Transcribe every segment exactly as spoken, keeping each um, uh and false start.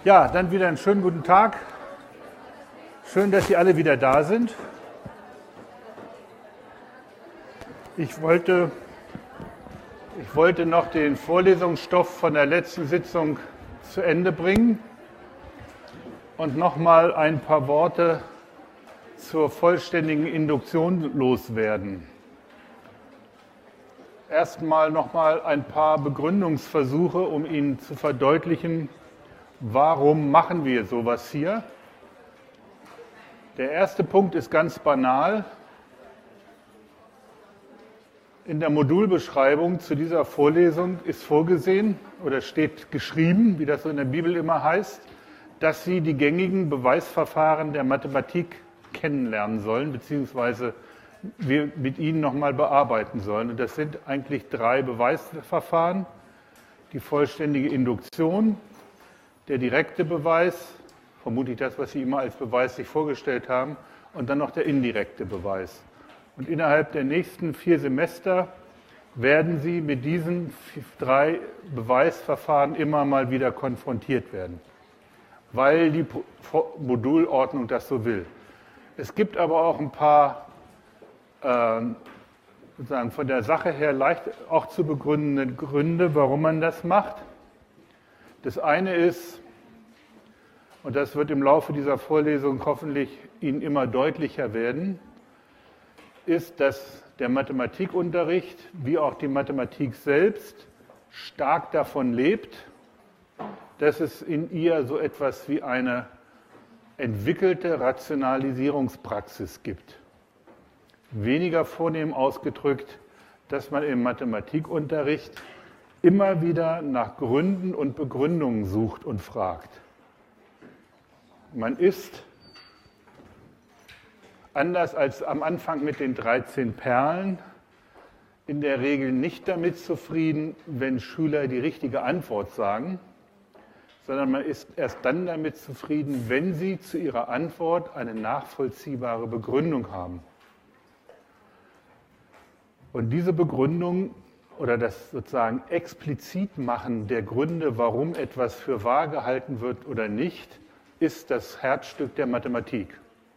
Ja, dann wieder einen schönen guten Tag. Schön, dass Sie alle wieder da sind. Ich wollte, ich wollte noch den Vorlesungsstoff von der letzten Sitzung zu Ende bringen und nochmal ein paar Worte zur vollständigen Induktion loswerden. Erstmal nochmal ein paar Begründungsversuche, um Ihnen zu verdeutlichen, warum machen wir sowas hier. Der erste Punkt ist ganz banal. In der Modulbeschreibung zu dieser Vorlesung ist vorgesehen oder steht geschrieben, wie das so in der Bibel immer heißt, dass Sie die gängigen Beweisverfahren der Mathematik kennenlernen sollen, beziehungsweise wir mit Ihnen nochmal bearbeiten sollen. Und das sind eigentlich drei Beweisverfahren: die vollständige Induktion, der direkte Beweis, vermutlich das, was Sie immer als Beweis sich vorgestellt haben, und dann noch der indirekte Beweis. Und innerhalb der nächsten vier Semester werden Sie mit diesen drei Beweisverfahren immer mal wieder konfrontiert werden, weil die Modulordnung das so will. Es gibt aber auch ein paar äh, sozusagen von der Sache her leicht auch zu begründende Gründe, warum man das macht. Das eine ist, und das wird im Laufe dieser Vorlesung hoffentlich Ihnen immer deutlicher werden, ist, dass der Mathematikunterricht, wie auch die Mathematik selbst, stark davon lebt, dass es in ihr so etwas wie eine entwickelte Rationalisierungspraxis gibt. Weniger vornehm ausgedrückt, dass man im Mathematikunterricht immer wieder nach Gründen und Begründungen sucht und fragt. Man ist, anders als am Anfang mit den dreizehn Perlen, in der Regel nicht damit zufrieden, wenn Schüler die richtige Antwort sagen, sondern man ist erst dann damit zufrieden, wenn sie zu ihrer Antwort eine nachvollziehbare Begründung haben. Und diese Begründung oder das sozusagen Explizitmachen der Gründe, warum etwas für wahr gehalten wird oder nicht, ist das Herzstück der Mathematik.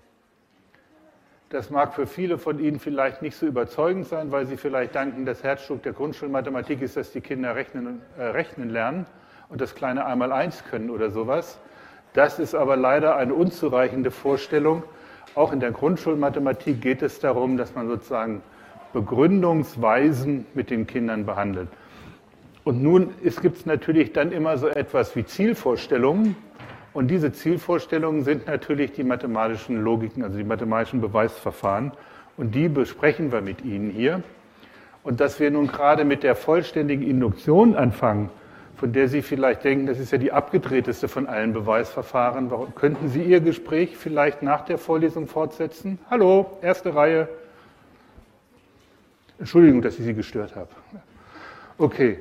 Das mag für viele von Ihnen vielleicht nicht so überzeugend sein, weil Sie vielleicht denken, das Herzstück der Grundschulmathematik ist, dass die Kinder rechnen, äh, rechnen lernen und das kleine Einmaleins können oder sowas. Das ist aber leider eine unzureichende Vorstellung. Auch in der Grundschulmathematik geht es darum, dass man sozusagen Begründungsweisen mit den Kindern behandelt. Und nun gibt es natürlich dann immer so etwas wie Zielvorstellungen. Und diese Zielvorstellungen sind natürlich die mathematischen Logiken, also die mathematischen Beweisverfahren. Und die besprechen wir mit Ihnen hier. Und dass wir nun gerade mit der vollständigen Induktion anfangen, von der Sie vielleicht denken, das ist ja die abgedrehteste von allen Beweisverfahren. Warum, könnten Sie Ihr Gespräch vielleicht nach der Vorlesung fortsetzen? Hallo, erste Reihe. Entschuldigung, dass ich Sie gestört habe. Okay.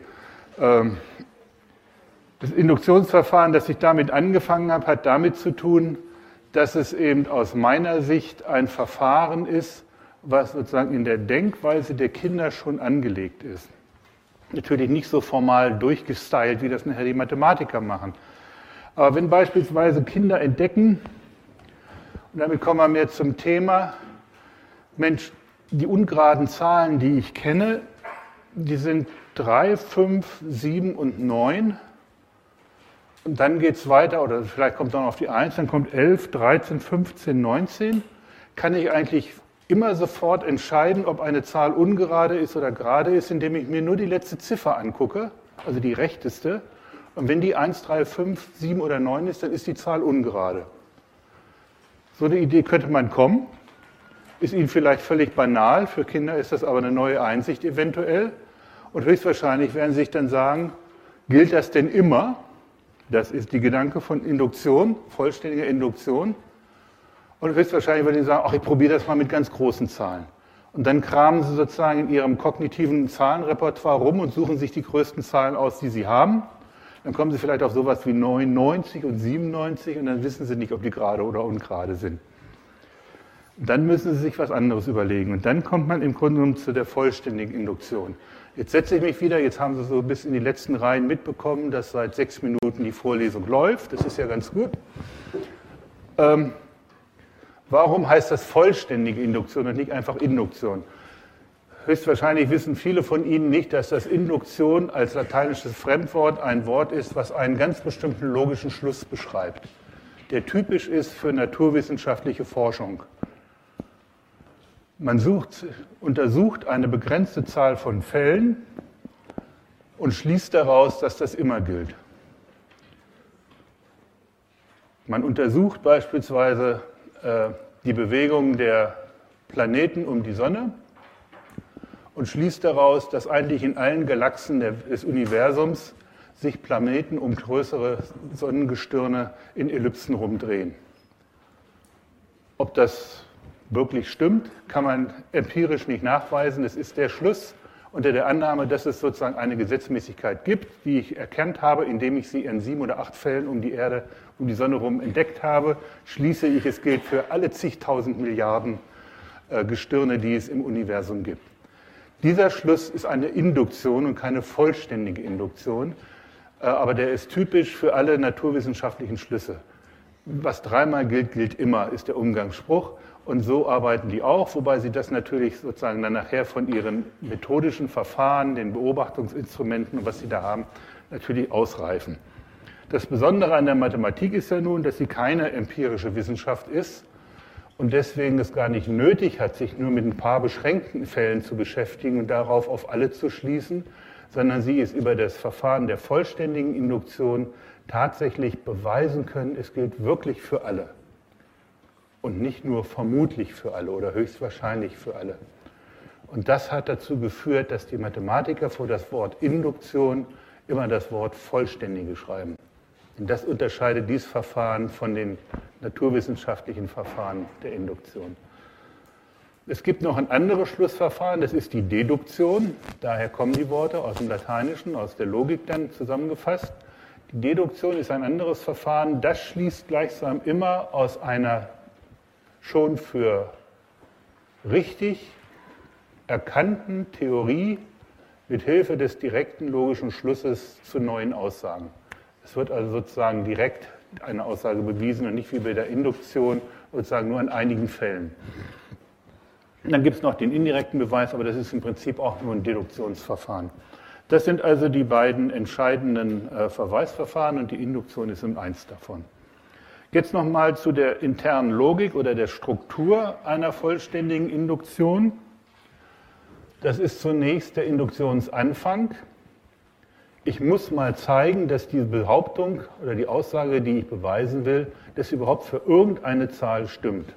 Das Induktionsverfahren, das ich damit angefangen habe, hat damit zu tun, dass es eben aus meiner Sicht ein Verfahren ist, was sozusagen in der Denkweise der Kinder schon angelegt ist. Natürlich nicht so formal durchgestylt, wie das nachher die Mathematiker machen. Aber wenn beispielsweise Kinder entdecken, und damit kommen wir mehr zum Thema, Mensch, die ungeraden Zahlen, die ich kenne, die sind drei, fünf, sieben und neun. Und dann geht es weiter, oder vielleicht kommt es noch auf die eins, dann kommt elf, dreizehn, fünfzehn, neunzehn. Kann ich eigentlich immer sofort entscheiden, ob eine Zahl ungerade ist oder gerade ist, indem ich mir nur die letzte Ziffer angucke, also die rechteste. Und wenn die eins, drei, fünf, sieben oder neun ist, dann ist die Zahl ungerade. So eine Idee könnte man kommen. Ist Ihnen vielleicht völlig banal, für Kinder ist das aber eine neue Einsicht eventuell. Und höchstwahrscheinlich werden Sie sich dann sagen, gilt das denn immer? Das ist die Gedanke von Induktion, vollständiger Induktion. Und höchstwahrscheinlich werden Sie sagen, ach, ich probiere das mal mit ganz großen Zahlen. Und dann kramen Sie sozusagen in Ihrem kognitiven Zahlenrepertoire rum und suchen sich die größten Zahlen aus, die Sie haben. Dann kommen Sie vielleicht auf sowas wie neunundneunzig und siebenundneunzig und dann wissen Sie nicht, ob die gerade oder ungerade sind. Dann müssen Sie sich was anderes überlegen. Und dann kommt man im Grunde genommen zu der vollständigen Induktion. Jetzt setze ich mich wieder, jetzt haben Sie so bis in die letzten Reihen mitbekommen, dass seit sechs Minuten Minuten die Vorlesung läuft. Das ist ja ganz gut. Ähm, warum heißt das vollständige Induktion und nicht einfach Induktion? Höchstwahrscheinlich wissen viele von Ihnen nicht, dass das Induktion als lateinisches Fremdwort ein Wort ist, was einen ganz bestimmten logischen Schluss beschreibt, der typisch ist für naturwissenschaftliche Forschung. Man sucht, untersucht eine begrenzte Zahl von Fällen und schließt daraus, dass das immer gilt. Man untersucht beispielsweise äh, die Bewegung der Planeten um die Sonne und schließt daraus, dass eigentlich in allen Galaxien des Universums sich Planeten um größere Sonnengestirne in Ellipsen rumdrehen. Ob das wirklich stimmt, kann man empirisch nicht nachweisen. Es ist der Schluss unter der Annahme, dass es sozusagen eine Gesetzmäßigkeit gibt, die ich erkannt habe, indem ich sie in sieben oder acht Fällen um die Erde, um die Sonne herum entdeckt habe, schließe ich, es gilt für alle zigtausend Milliarden äh, Gestirne, die es im Universum gibt. Dieser Schluss ist eine Induktion und keine vollständige Induktion, äh, aber der ist typisch für alle naturwissenschaftlichen Schlüsse. Was dreimal gilt, gilt immer, ist der Umgangsspruch. Und so arbeiten die auch, wobei sie das natürlich sozusagen dann nachher von ihren methodischen Verfahren, den Beobachtungsinstrumenten und was sie da haben, natürlich ausreifen. Das Besondere an der Mathematik ist ja nun, dass sie keine empirische Wissenschaft ist und deswegen es gar nicht nötig hat, sich nur mit ein paar beschränkten Fällen zu beschäftigen und darauf auf alle zu schließen, sondern sie es über das Verfahren der vollständigen Induktion tatsächlich beweisen können, es gilt wirklich für alle. Und nicht nur vermutlich für alle oder höchstwahrscheinlich für alle. Und das hat dazu geführt, dass die Mathematiker vor das Wort Induktion immer das Wort Vollständige schreiben. Und das unterscheidet dieses Verfahren von den naturwissenschaftlichen Verfahren der Induktion. Es gibt noch ein anderes Schlussverfahren, das ist die Deduktion. Daher kommen die Worte aus dem Lateinischen, aus der Logik dann zusammengefasst. Die Deduktion ist ein anderes Verfahren, das schließt gleichsam immer aus einer schon für richtig erkannten Theorie mit Hilfe des direkten logischen Schlusses zu neuen Aussagen. Es wird also sozusagen direkt eine Aussage bewiesen und nicht wie bei der Induktion sozusagen nur in einigen Fällen. Und dann gibt es noch den indirekten Beweis, aber das ist im Prinzip auch nur ein Deduktionsverfahren. Das sind also die beiden entscheidenden äh, Verweisverfahren und die Induktion ist eins davon. Jetzt nochmal zu der internen Logik oder der Struktur einer vollständigen Induktion. Das ist zunächst der Induktionsanfang. Ich muss mal zeigen, dass die Behauptung oder die Aussage, die ich beweisen will, dass sie überhaupt für irgendeine Zahl stimmt.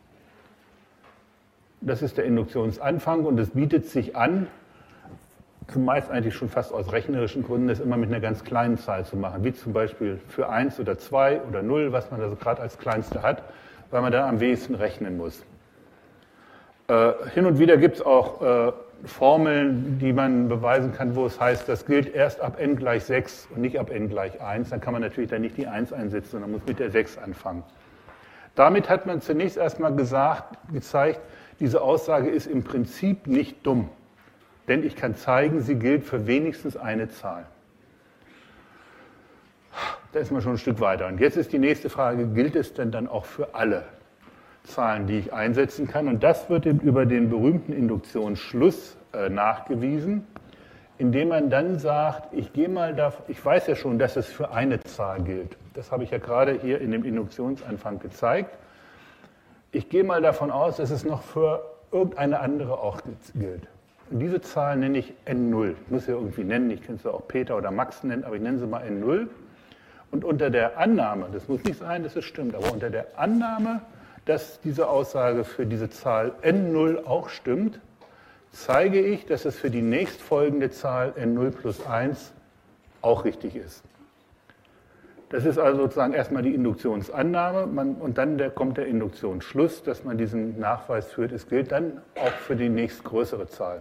Das ist der Induktionsanfang und es bietet sich an, zumeist eigentlich schon fast aus rechnerischen Gründen, das immer mit einer ganz kleinen Zahl zu machen, wie zum Beispiel für eins oder zwei oder null, was man also gerade als kleinste hat, weil man dann am wenigsten rechnen muss. Äh, hin und wieder gibt es auch äh, Formeln, die man beweisen kann, wo es heißt, das gilt erst ab n gleich sechs und nicht ab n gleich eins. Dann kann man natürlich dann nicht die eins einsetzen, sondern muss mit der sechs anfangen. Damit hat man zunächst erstmal gesagt, gezeigt, diese Aussage ist im Prinzip nicht dumm. Denn ich kann zeigen, sie gilt für wenigstens eine Zahl. Da ist man schon ein Stück weiter. Und jetzt ist die nächste Frage, gilt es denn dann auch für alle Zahlen, die ich einsetzen kann? Und das wird über den berühmten Induktionsschluss äh, nachgewiesen, indem man dann sagt, ich gehe mal da, ich weiß ja schon, dass es für eine Zahl gilt. Das habe ich ja gerade hier in dem Induktionsanfang gezeigt. Ich gehe mal davon aus, dass es noch für irgendeine andere auch gilt. Und diese Zahl nenne ich N null. Ich muss sie irgendwie nennen, ich kann sie auch Peter oder Max nennen, aber ich nenne sie mal N null. Und unter der Annahme, das muss nicht sein, dass es stimmt, aber unter der Annahme, dass diese Aussage für diese Zahl N null auch stimmt, zeige ich, dass es für die nächstfolgende Zahl N null plus eins auch richtig ist. Das ist also sozusagen erstmal die Induktionsannahme man, und dann der, kommt der Induktionsschluss, dass man diesen Nachweis führt. Es gilt dann auch für die nächstgrößere Zahl.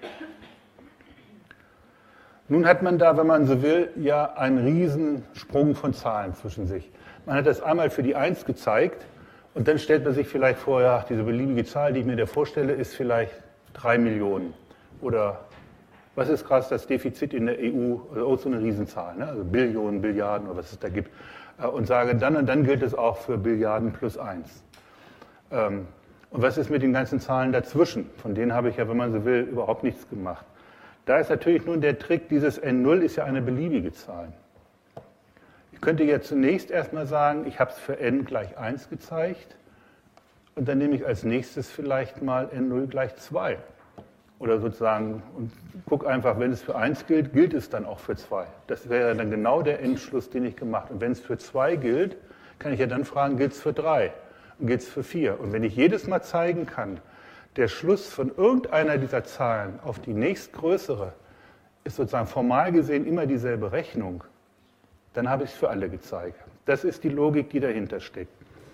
Nun hat man da, wenn man so will, ja einen Riesensprung von Zahlen zwischen sich. Man hat das einmal für die eins gezeigt und dann stellt man sich vielleicht vor, ja, diese beliebige Zahl, die ich mir da vorstelle, ist vielleicht drei Millionen oder Was ist gerade das Defizit in der E U? Also so eine Riesenzahl, ne? Also Billionen, Billiarden oder was es da gibt. Und sage, dann und dann gilt es auch für Billiarden plus eins. Und was ist mit den ganzen Zahlen dazwischen? Von denen habe ich ja, wenn man so will, überhaupt nichts gemacht. Da ist natürlich nun der Trick, dieses N null ist ja eine beliebige Zahl. Ich könnte jetzt zunächst erstmal sagen, ich habe es für n gleich eins gezeigt und dann nehme ich als nächstes vielleicht mal n null gleich zwei. Oder sozusagen, und gucke einfach, wenn es für eins gilt, gilt es dann auch für zwei. Das wäre dann genau der Endschluss, den ich gemacht habe. Und wenn es für zwei gilt, kann ich ja dann fragen, gilt es für drei und gilt es für vier. Und wenn ich jedes Mal zeigen kann, der Schluss von irgendeiner dieser Zahlen auf die nächstgrößere ist sozusagen formal gesehen immer dieselbe Rechnung, dann habe ich es für alle gezeigt. Das ist die Logik, die dahinter steckt.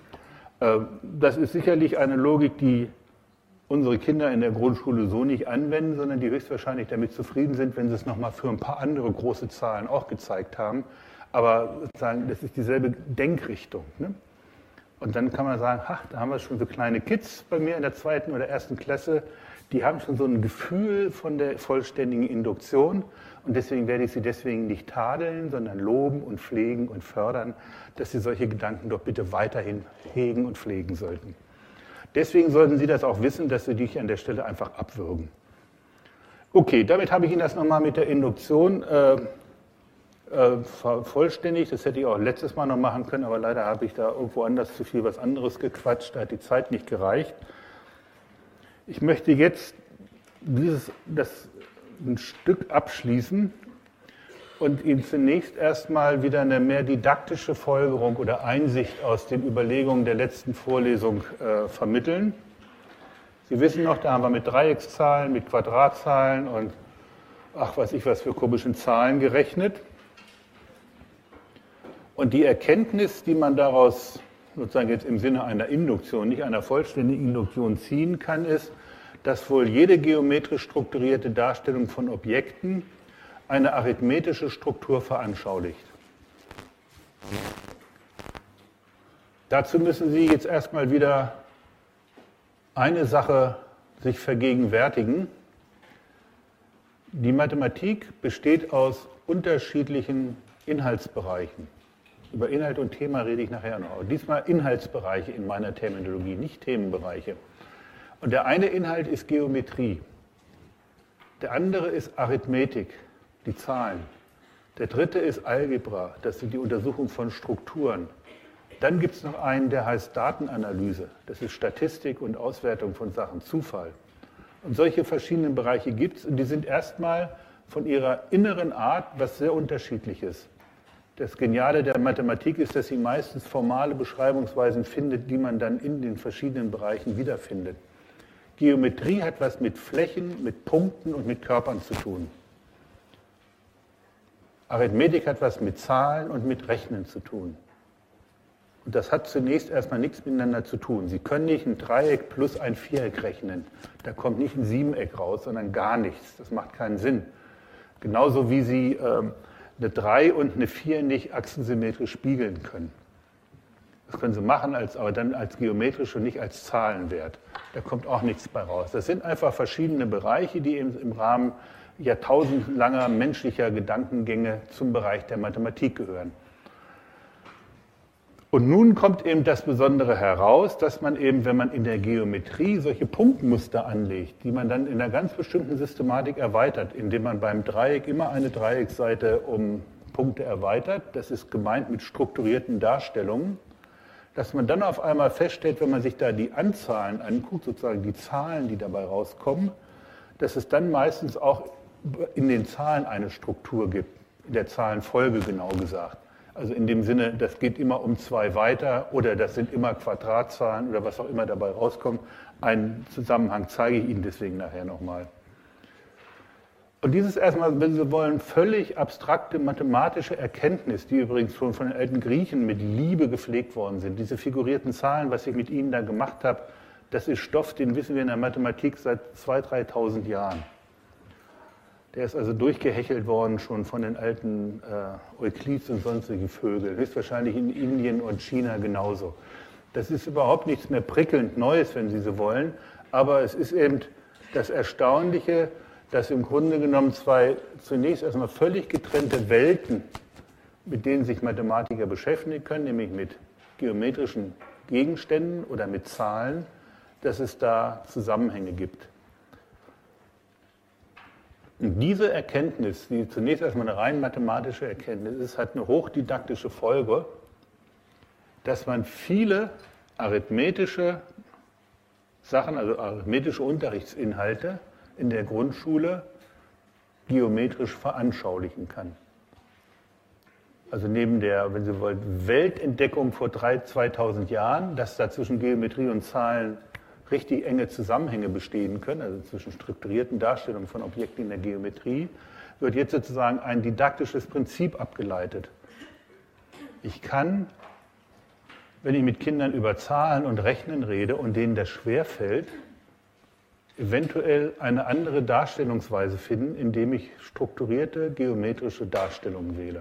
Das ist sicherlich eine Logik, die unsere Kinder in der Grundschule so nicht anwenden, sondern die höchstwahrscheinlich damit zufrieden sind, wenn sie es nochmal für ein paar andere große Zahlen auch gezeigt haben. Aber sozusagen, das ist dieselbe Denkrichtung. Ne? Und dann kann man sagen, ach, da haben wir schon so kleine Kids bei mir in der zweiten oder ersten Klasse, die haben schon so ein Gefühl von der vollständigen Induktion und deswegen werde ich sie deswegen nicht tadeln, sondern loben und pflegen und fördern, dass sie solche Gedanken doch bitte weiterhin hegen und pflegen sollten. Deswegen sollten Sie das auch wissen, dass Sie dich an der Stelle einfach abwürgen. Okay, damit habe ich Ihnen das nochmal mit der Induktion äh, äh, vollständig. Das hätte ich auch letztes Mal noch machen können, aber leider habe ich da irgendwo anders zu viel was anderes gequatscht. Da hat die Zeit nicht gereicht. Ich möchte jetzt dieses, das ein Stück abschließen und Ihnen zunächst erstmal wieder eine mehr didaktische Folgerung oder Einsicht aus den Überlegungen der letzten Vorlesung äh, vermitteln. Sie wissen noch, da haben wir mit Dreieckszahlen, mit Quadratzahlen und ach, weiß ich was für komischen Zahlen gerechnet. Und die Erkenntnis, die man daraus sozusagen jetzt im Sinne einer Induktion, nicht einer vollständigen Induktion ziehen kann, ist, dass wohl jede geometrisch strukturierte Darstellung von Objekten eine arithmetische Struktur veranschaulicht. Dazu müssen Sie jetzt erstmal wieder eine Sache sich vergegenwärtigen. Die Mathematik besteht aus unterschiedlichen Inhaltsbereichen. Über Inhalt und Thema rede ich nachher noch. Diesmal Inhaltsbereiche in meiner Terminologie, nicht Themenbereiche. Und der eine Inhalt ist Geometrie. Der andere ist Arithmetik, die Zahlen. Der dritte ist Algebra, das sind die Untersuchung von Strukturen. Dann gibt es noch einen, der heißt Datenanalyse. Das ist Statistik und Auswertung von Sachen, Zufall. Und solche verschiedenen Bereiche gibt es und die sind erstmal von ihrer inneren Art was sehr Unterschiedliches. Das Geniale der Mathematik ist, dass sie meistens formale Beschreibungsweisen findet, die man dann in den verschiedenen Bereichen wiederfindet. Geometrie hat was mit Flächen, mit Punkten und mit Körpern zu tun. Arithmetik hat was mit Zahlen und mit Rechnen zu tun. Und das hat zunächst erstmal nichts miteinander zu tun. Sie können nicht ein Dreieck plus ein Viereck rechnen. Da kommt nicht ein Siebeneck raus, sondern gar nichts. Das macht keinen Sinn. Genauso wie Sie ähm, eine drei und eine vier nicht achsensymmetrisch spiegeln können. Das können Sie machen, als, aber dann als geometrisch und nicht als Zahlenwert. Da kommt auch nichts bei raus. Das sind einfach verschiedene Bereiche, die im, im Rahmen jahrtausendlanger menschlicher Gedankengänge zum Bereich der Mathematik gehören. Und nun kommt eben das Besondere heraus, dass man eben, wenn man in der Geometrie solche Punktmuster anlegt, die man dann in einer ganz bestimmten Systematik erweitert, indem man beim Dreieck immer eine Dreiecksseite um Punkte erweitert, das ist gemeint mit strukturierten Darstellungen, dass man dann auf einmal feststellt, wenn man sich da die Anzahlen anguckt, sozusagen die Zahlen, die dabei rauskommen, dass es dann meistens auch in den Zahlen eine Struktur gibt, in der Zahlenfolge genau gesagt. Also in dem Sinne, das geht immer um zwei weiter oder das sind immer Quadratzahlen oder was auch immer dabei rauskommt. Einen Zusammenhang zeige ich Ihnen deswegen nachher nochmal. Und dieses erstmal, wenn Sie wollen, völlig abstrakte mathematische Erkenntnis, die übrigens schon von den alten Griechen mit Liebe gepflegt worden sind, diese figurierten Zahlen, was ich mit Ihnen da gemacht habe, das ist Stoff, den wissen wir in der Mathematik seit zweitausend, dreitausend Jahren. Der ist also durchgehechelt worden schon von den alten äh, Euklids und sonstigen Vögeln, höchstwahrscheinlich in Indien und China genauso. Das ist überhaupt nichts mehr prickelnd Neues, wenn Sie so wollen, aber es ist eben das Erstaunliche, dass im Grunde genommen zwei zunächst erstmal völlig getrennte Welten, mit denen sich Mathematiker beschäftigen können, nämlich mit geometrischen Gegenständen oder mit Zahlen, dass es da Zusammenhänge gibt. Und diese Erkenntnis, die zunächst erstmal eine rein mathematische Erkenntnis ist, hat eine hochdidaktische Folge, dass man viele arithmetische Sachen, also arithmetische Unterrichtsinhalte in der Grundschule geometrisch veranschaulichen kann. Also neben der, wenn Sie wollen, Weltentdeckung vor zweitausend Jahren, dass da zwischen Geometrie und Zahlen richtig enge Zusammenhänge bestehen können, also zwischen strukturierten Darstellungen von Objekten in der Geometrie, wird jetzt sozusagen ein didaktisches Prinzip abgeleitet. Ich kann, wenn ich mit Kindern über Zahlen und Rechnen rede und denen das schwerfällt, eventuell eine andere Darstellungsweise finden, indem ich strukturierte geometrische Darstellungen wähle.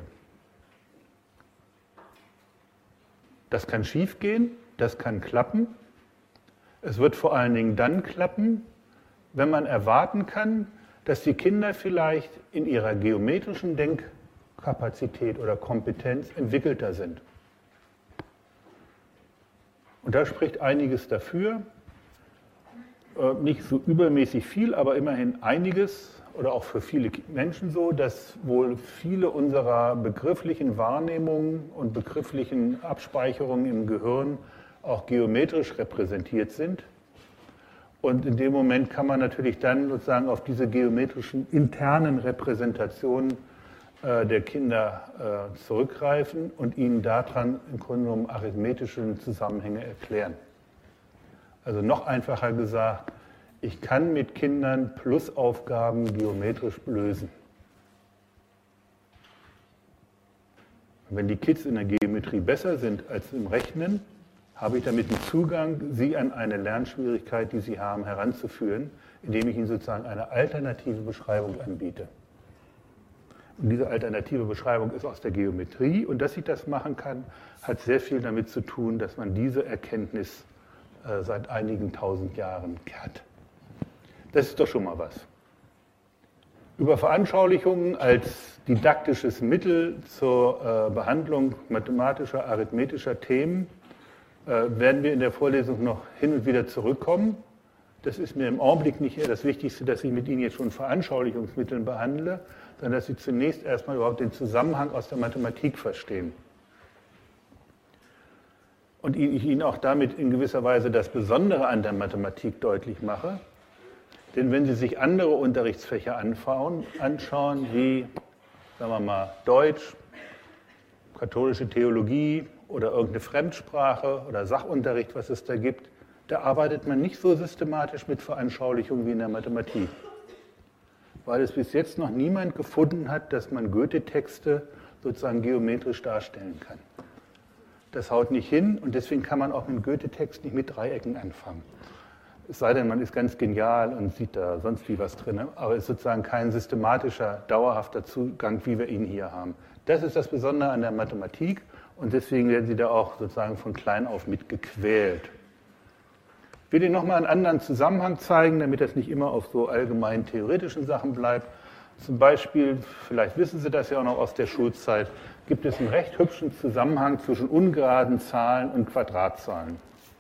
Das kann schiefgehen, das kann klappen. Es wird vor allen Dingen dann klappen, wenn man erwarten kann, dass die Kinder vielleicht in ihrer geometrischen Denkkapazität oder Kompetenz entwickelter sind. Und da spricht einiges dafür, nicht so übermäßig viel, aber immerhin einiges, oder auch für viele Menschen so, dass wohl viele unserer begrifflichen Wahrnehmungen und begrifflichen Abspeicherungen im Gehirn auch geometrisch repräsentiert sind. Und in dem Moment kann man natürlich dann sozusagen auf diese geometrischen internen Repräsentationen äh, der Kinder äh, zurückgreifen und ihnen daran im Grunde genommen arithmetische Zusammenhänge erklären. Also noch einfacher gesagt, ich kann mit Kindern Plusaufgaben geometrisch lösen. Und wenn die Kids in der Geometrie besser sind als im Rechnen, habe ich damit einen Zugang, sie an eine Lernschwierigkeit, die sie haben, heranzuführen, indem ich ihnen sozusagen eine alternative Beschreibung anbiete. Und diese alternative Beschreibung ist aus der Geometrie. Und dass ich das machen kann, hat sehr viel damit zu tun, dass man diese Erkenntnis äh, seit einigen tausend Jahren hat. Das ist doch schon mal was. Über Veranschaulichungen als didaktisches Mittel zur äh, Behandlung mathematischer, arithmetischer Themen äh, werden wir in der Vorlesung noch hin und wieder zurückkommen. Das ist mir im Augenblick nicht eher das Wichtigste, dass ich mit Ihnen jetzt schon Veranschaulichungsmitteln behandle, sondern dass Sie zunächst erstmal überhaupt den Zusammenhang aus der Mathematik verstehen. Und ich Ihnen auch damit in gewisser Weise das Besondere an der Mathematik deutlich mache. Denn wenn Sie sich andere Unterrichtsfächer anschauen, anschauen wie, sagen wir mal, Deutsch, katholische Theologie oder irgendeine Fremdsprache oder Sachunterricht, was es da gibt, da arbeitet man nicht so systematisch mit Veranschaulichung wie in der Mathematik. Weil es bis jetzt noch niemand gefunden hat, dass man Goethe-Texte sozusagen geometrisch darstellen kann. Das haut nicht hin und deswegen kann man auch mit Goethe-Text nicht mit Dreiecken anfangen. Es sei denn, man ist ganz genial und sieht da sonst wie was drin, aber es ist sozusagen kein systematischer, dauerhafter Zugang, wie wir ihn hier haben. Das ist das Besondere an der Mathematik und deswegen werden Sie da auch sozusagen von klein auf mit gequält. Ich will Ihnen nochmal einen anderen Zusammenhang zeigen, damit das nicht immer auf so allgemein theoretischen Sachen bleibt. Zum Beispiel, vielleicht wissen Sie das ja auch noch aus der Schulzeit, gibt es einen recht hübschen Zusammenhang zwischen ungeraden Zahlen und Quadratzahlen.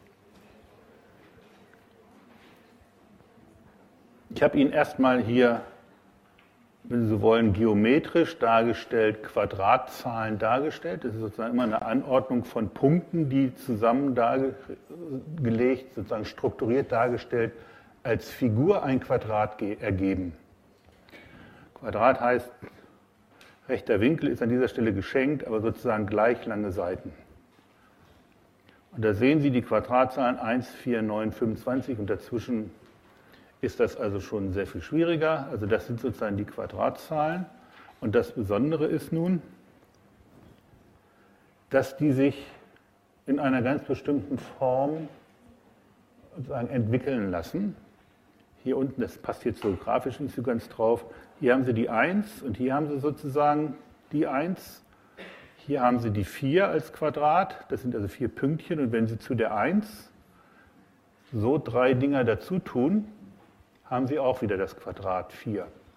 Ich habe Ihnen erstmal hier, wenn Sie so wollen, geometrisch dargestellt, Quadratzahlen dargestellt. Das ist sozusagen immer eine Anordnung von Punkten, die zusammen dargelegt, sozusagen strukturiert dargestellt, als Figur ein Quadrat ergeben. Quadrat heißt, rechter Winkel ist an dieser Stelle geschenkt, aber sozusagen gleich lange Seiten. Und da sehen Sie die Quadratzahlen eins, vier, neun, fünfundzwanzig und dazwischen ist das also schon sehr viel schwieriger. Also das sind sozusagen die Quadratzahlen. Und das Besondere ist nun, dass die sich in einer ganz bestimmten Form sozusagen entwickeln lassen. Hier unten, das passt jetzt so grafisch nicht so ganz drauf, hier haben Sie die eins und hier haben Sie sozusagen die eins. Hier haben Sie die vier als Quadrat, das sind also vier Pünktchen. Und wenn Sie zu der eins so drei Dinger dazu tun, haben Sie auch wieder das Quadrat vier.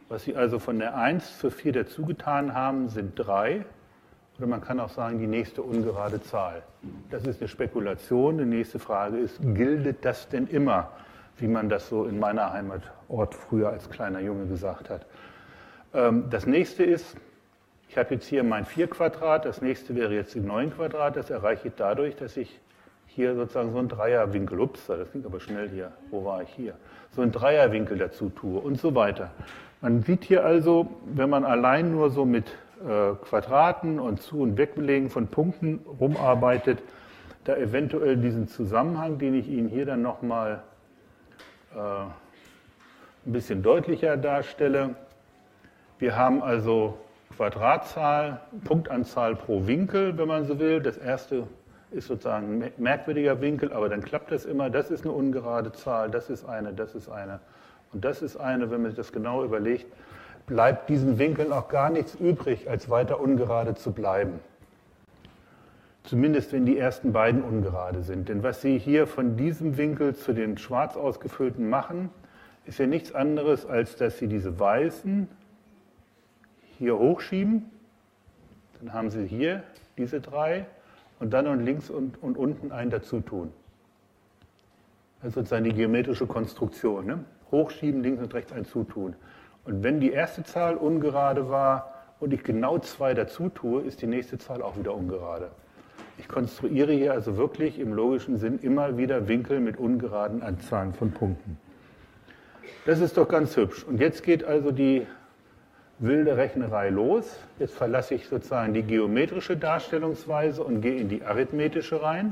Was Sie also von der eins zur vier dazugetan haben, sind drei. Oder man kann auch sagen, die nächste ungerade Zahl. Das ist eine Spekulation. Die nächste Frage ist, gilt das denn immer, wie man das so in meiner Heimatort früher als kleiner Junge gesagt hat. Das nächste ist, ich habe jetzt hier mein vier Quadrat, das nächste wäre jetzt die neun Quadrat. Das erreiche ich dadurch, dass ich hier sozusagen so einen Dreierwinkel, ups, das ging aber schnell hier, wo war ich hier, so einen Dreierwinkel dazu tue und so weiter. Man sieht hier also, wenn man allein nur so mit äh, Quadraten und Zu- und Wegbelegen von Punkten rumarbeitet, da eventuell diesen Zusammenhang, den ich Ihnen hier dann nochmal äh, ein bisschen deutlicher darstelle. Wir haben also Quadratzahl, Punktanzahl pro Winkel, wenn man so will. Das erste ist sozusagen ein merkwürdiger Winkel, aber dann klappt das immer. Das ist eine ungerade Zahl, das ist eine, das ist eine und das ist eine. Wenn man sich das genau überlegt, bleibt diesen Winkeln auch gar nichts übrig, als weiter ungerade zu bleiben. Zumindest wenn die ersten beiden ungerade sind. Denn was Sie hier von diesem Winkel zu den schwarz ausgefüllten machen, ist ja nichts anderes, als dass Sie diese weißen hier hochschieben. Dann haben Sie hier diese drei und dann und links und, und unten einen dazu tun. Das ist sozusagen die geometrische Konstruktion. Ne? Hochschieben, links und rechts ein zutun. Und wenn die erste Zahl ungerade war und ich genau zwei dazu tue, ist die nächste Zahl auch wieder ungerade. Ich konstruiere hier also wirklich im logischen Sinn immer wieder Winkel mit ungeraden Anzahlen von Punkten. Das ist doch ganz hübsch. Und jetzt geht also die wilde Rechnerei los. Jetzt verlasse ich sozusagen die geometrische Darstellungsweise und gehe in die arithmetische rein.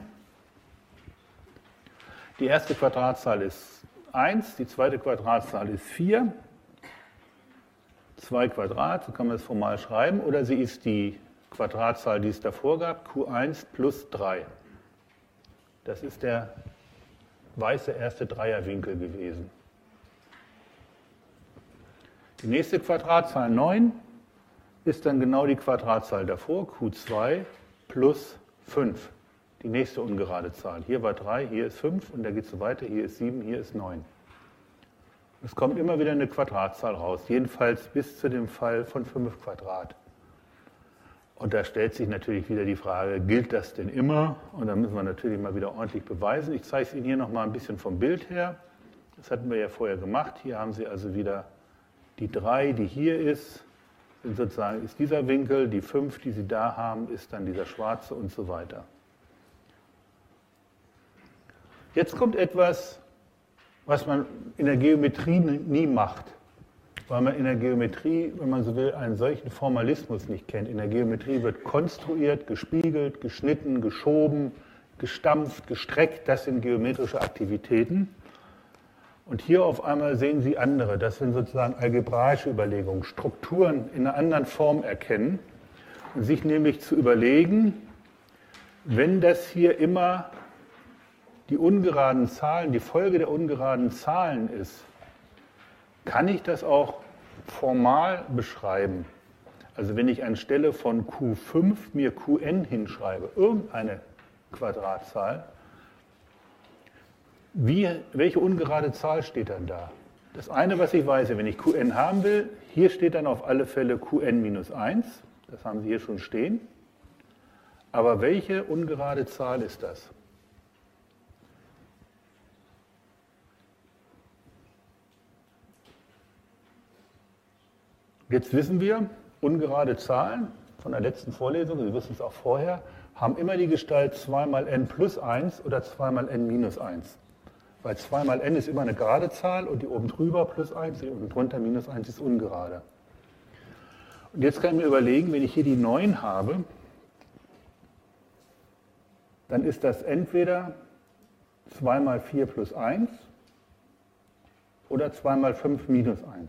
Die erste Quadratzahl ist eins, die zweite Quadratzahl ist vier. zwei Quadrat, so kann man es formal schreiben, oder sie ist die Quadratzahl, die es davor gab, Q eins plus drei. Das ist der weiße erste Dreierwinkel gewesen. Die nächste Quadratzahl neun ist dann genau die Quadratzahl davor, Q zwei plus fünf. Die nächste ungerade Zahl. Hier war drei, hier ist fünf und da geht es so weiter, hier ist sieben, hier ist neun. Es kommt immer wieder eine Quadratzahl raus, jedenfalls bis zu dem Fall von fünf Quadrat. Und da stellt sich natürlich wieder die Frage, gilt das denn immer? Und da müssen wir natürlich mal wieder ordentlich beweisen. Ich zeige es Ihnen hier nochmal ein bisschen vom Bild her. Das hatten wir ja vorher gemacht. Hier haben Sie also wieder die drei, die hier ist, sind sozusagen, ist dieser Winkel, die fünf, die Sie da haben, ist dann dieser schwarze und so weiter. Jetzt kommt etwas, was man in der Geometrie nie macht, weil man in der Geometrie, wenn man so will, einen solchen Formalismus nicht kennt. In der Geometrie wird konstruiert, gespiegelt, geschnitten, geschoben, gestampft, gestreckt. Das sind geometrische Aktivitäten. Und hier auf einmal sehen Sie andere. Das sind sozusagen algebraische Überlegungen, Strukturen in einer anderen Form erkennen und sich nämlich zu überlegen, wenn das hier immer die ungeraden Zahlen, die Folge der ungeraden Zahlen ist, kann ich das auch formal beschreiben. Also wenn ich anstelle von Q fünf mir Qn hinschreibe, irgendeine Quadratzahl, wie, welche ungerade Zahl steht dann da? Das eine, was ich weiß, wenn ich Qn haben will, hier steht dann auf alle Fälle Qn minus eins, das haben Sie hier schon stehen. Aber welche ungerade Zahl ist das? Jetzt wissen wir, ungerade Zahlen von der letzten Vorlesung, Sie wissen es auch vorher, haben immer die Gestalt zwei mal n plus eins oder zwei mal n minus eins. Weil zwei mal n ist immer eine gerade Zahl und die oben drüber plus eins, die oben drunter minus eins ist ungerade. Und jetzt kann ich mir überlegen, wenn ich hier die neun habe, dann ist das entweder zwei mal vier plus eins oder zwei mal fünf minus eins.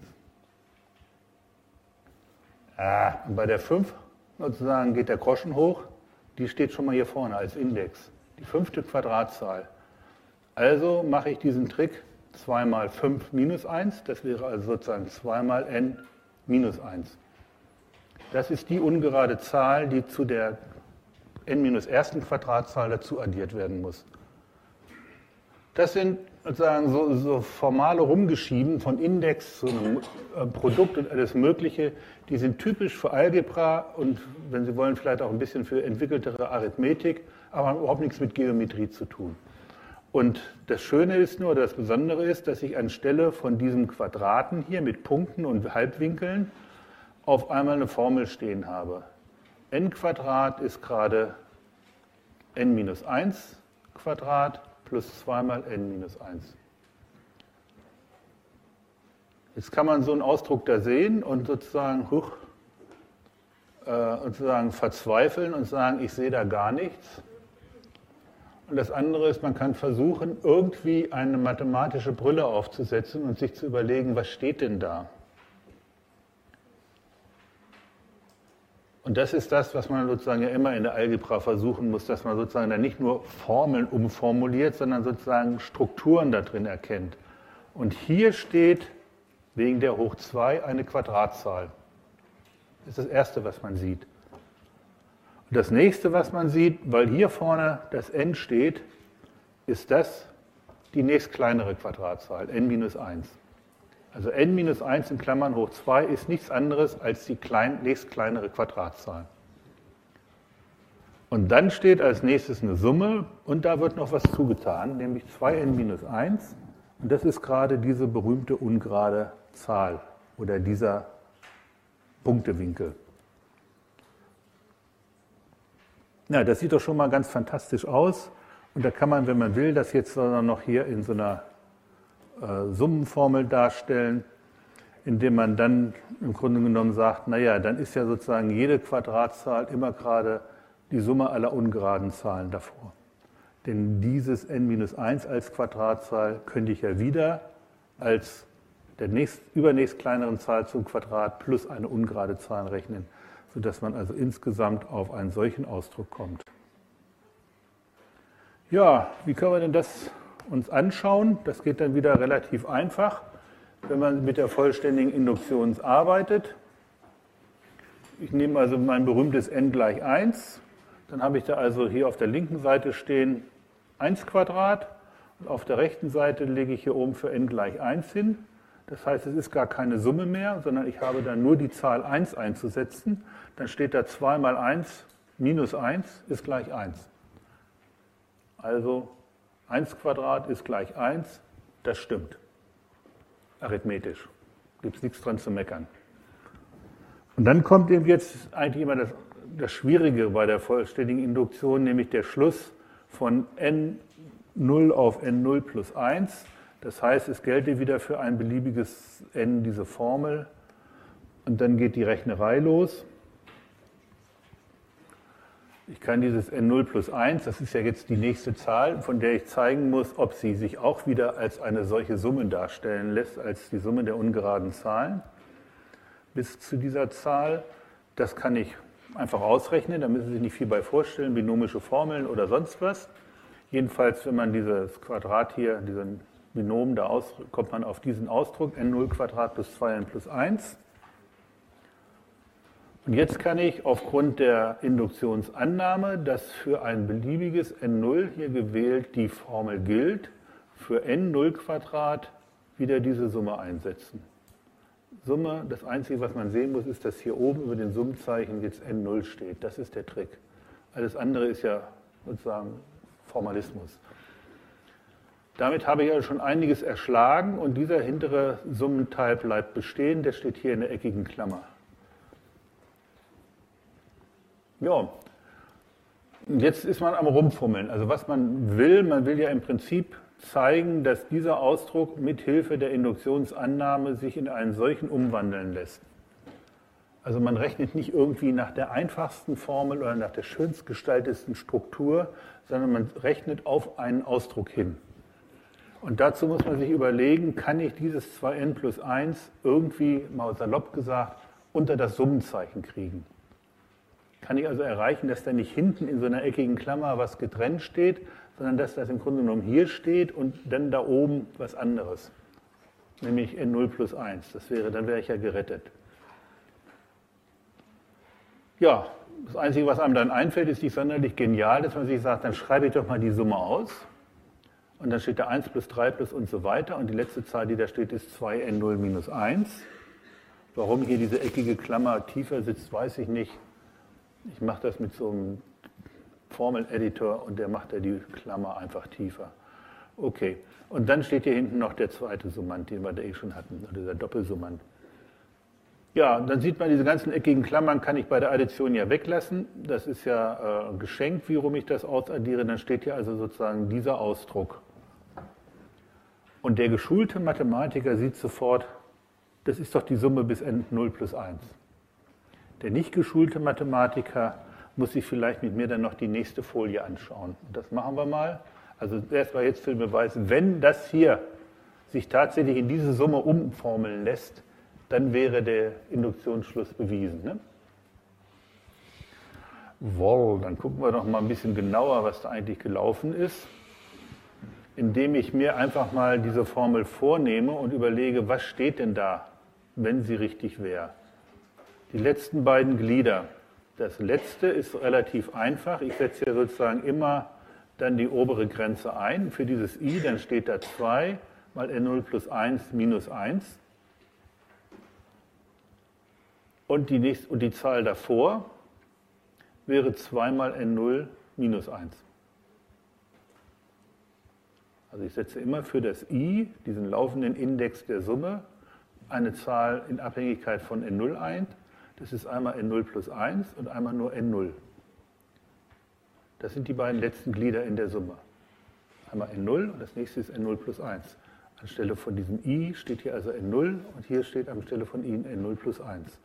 Ah, und bei der fünf sozusagen geht der Groschen hoch, die steht schon mal hier vorne als Index, die fünfte Quadratzahl. Also mache ich diesen Trick zwei mal fünf minus eins, das wäre also sozusagen zwei mal n minus eins. Das ist die ungerade Zahl, die zu der n minus ersten Quadratzahl dazu addiert werden muss. Das sind sozusagen so, so formale Rumgeschieben von Index zu einem äh, Produkt und alles Mögliche, die sind typisch für Algebra und, wenn Sie wollen, vielleicht auch ein bisschen für entwickeltere Arithmetik, aber haben überhaupt nichts mit Geometrie zu tun. Und das Schöne ist nur, oder das Besondere ist, dass ich anstelle von diesem Quadraten hier mit Punkten und Halbwinkeln auf einmal eine Formel stehen habe. N Quadrat ist gerade n minus eins Quadrat plus zwei mal n minus eins. Jetzt kann man so einen Ausdruck da sehen und sozusagen, huch, äh, sozusagen verzweifeln und sagen, ich sehe da gar nichts. Und das andere ist, man kann versuchen, irgendwie eine mathematische Brille aufzusetzen und sich zu überlegen, was steht denn da? Und das ist das, was man sozusagen ja immer in der Algebra versuchen muss, dass man sozusagen dann nicht nur Formeln umformuliert, sondern sozusagen Strukturen da drin erkennt. Und hier steht wegen der hoch zwei eine Quadratzahl. Das ist das Erste, was man sieht. Und das Nächste, was man sieht, weil hier vorne das n steht, ist das die nächstkleinere Quadratzahl, n minus eins. Also n minus eins in Klammern hoch zwei ist nichts anderes als die klein, nächstkleinere Quadratzahl. Und dann steht als nächstes eine Summe und da wird noch was zugetan, nämlich zwei n minus eins. Und das ist gerade diese berühmte ungerade Zahl oder dieser Punktewinkel. Ja, das sieht doch schon mal ganz fantastisch aus. Und da kann man, wenn man will, das jetzt noch hier in so einer äh, Summenformel darstellen, indem man dann im Grunde genommen sagt, naja, dann ist ja sozusagen jede Quadratzahl immer gerade die Summe aller ungeraden Zahlen davor. Denn dieses n minus eins als Quadratzahl könnte ich ja wieder als der nächst, übernächst kleineren Zahl zum Quadrat plus eine ungerade Zahl rechnen, sodass man also insgesamt auf einen solchen Ausdruck kommt. Ja, wie können wir denn das uns anschauen? Das geht dann wieder relativ einfach, wenn man mit der vollständigen Induktion arbeitet. Ich nehme also mein berühmtes n gleich eins. Dann habe ich da also hier auf der linken Seite stehen eins Quadrat und auf der rechten Seite lege ich hier oben für n gleich eins hin. Das heißt, es ist gar keine Summe mehr, sondern ich habe dann nur die Zahl eins einzusetzen. Dann steht da zwei mal eins minus eins ist gleich eins. Also eins Quadrat ist gleich eins, das stimmt. Arithmetisch. Gibt es nichts dran zu meckern. Und dann kommt eben jetzt eigentlich immer das, das Schwierige bei der vollständigen Induktion, nämlich der Schluss von n null auf n null plus eins. Das heißt, es gelte wieder für ein beliebiges n diese Formel und dann geht die Rechnerei los. Ich kann dieses n null plus eins, das ist ja jetzt die nächste Zahl, von der ich zeigen muss, ob sie sich auch wieder als eine solche Summe darstellen lässt, als die Summe der ungeraden Zahlen bis zu dieser Zahl. Das kann ich einfach ausrechnen, da müssen Sie sich nicht viel bei vorstellen, binomische Formeln oder sonst was. Jedenfalls, wenn man dieses Quadrat hier, diesen Binom, da aus, kommt man auf diesen Ausdruck, n null Quadrat plus zwei n plus eins. Und jetzt kann ich aufgrund der Induktionsannahme, dass für ein beliebiges n null hier gewählt die Formel gilt, für n null Quadrat wieder diese Summe einsetzen. Summe, das Einzige, was man sehen muss, ist, dass hier oben über den Summzeichen jetzt n null steht. Das ist der Trick. Alles andere ist ja sozusagen Formalismus. Damit habe ich ja schon einiges erschlagen und dieser hintere Summenteil bleibt bestehen, der steht hier in der eckigen Klammer. Ja, jetzt ist man am Rumfummeln. Also was man will, man will ja im Prinzip zeigen, dass dieser Ausdruck mit Hilfe der Induktionsannahme sich in einen solchen umwandeln lässt. Also man rechnet nicht irgendwie nach der einfachsten Formel oder nach der schönst gestaltetsten Struktur, sondern man rechnet auf einen Ausdruck hin. Und dazu muss man sich überlegen, kann ich dieses zwei n plus eins irgendwie, mal salopp gesagt, unter das Summenzeichen kriegen. Kann ich also erreichen, dass da nicht hinten in so einer eckigen Klammer was getrennt steht, sondern dass das im Grunde genommen hier steht und dann da oben was anderes, nämlich n null plus eins. Das wäre, dann wäre ich ja gerettet. Ja, das Einzige, was einem dann einfällt, ist nicht sonderlich genial, dass man sich sagt, dann schreibe ich doch mal die Summe aus. Und dann steht da eins plus drei plus und so weiter. Und die letzte Zahl, die da steht, ist zwei n null minus eins. Warum hier diese eckige Klammer tiefer sitzt, weiß ich nicht. Ich mache das mit so einem Formel-Editor und der macht da die Klammer einfach tiefer. Okay, und dann steht hier hinten noch der zweite Summand, den wir da eh schon hatten, dieser Doppelsummand. Ja, dann sieht man, diese ganzen eckigen Klammern kann ich bei der Addition ja weglassen. Das ist ja äh, geschenkt, wie rum ich das ausaddiere. Dann steht hier also sozusagen dieser Ausdruck. Und der geschulte Mathematiker sieht sofort, das ist doch die Summe bis n null plus eins. Der nicht geschulte Mathematiker muss sich vielleicht mit mir dann noch die nächste Folie anschauen. Und das machen wir mal. Also erstmal jetzt für den Beweis, wenn das hier sich tatsächlich in diese Summe umformeln lässt, dann wäre der Induktionsschluss bewiesen. Ne? Wohl, dann gucken wir doch mal ein bisschen genauer, was da eigentlich gelaufen ist. Indem ich mir einfach mal diese Formel vornehme und überlege, was steht denn da, wenn sie richtig wäre. Die letzten beiden Glieder. Das letzte ist relativ einfach. Ich setze hier sozusagen immer dann die obere Grenze ein. Für dieses i, dann steht da zwei mal n null plus eins minus eins. Und die, nächste, und die Zahl davor wäre zwei mal n null minus eins. Also ich setze immer für das i, diesen laufenden Index der Summe, eine Zahl in Abhängigkeit von n null ein. Das ist einmal n null plus eins und einmal nur n null. Das sind die beiden letzten Glieder in der Summe. Einmal n null und das nächste ist n null plus eins. Anstelle von diesem i steht hier also n null und hier steht anstelle von i n null plus eins.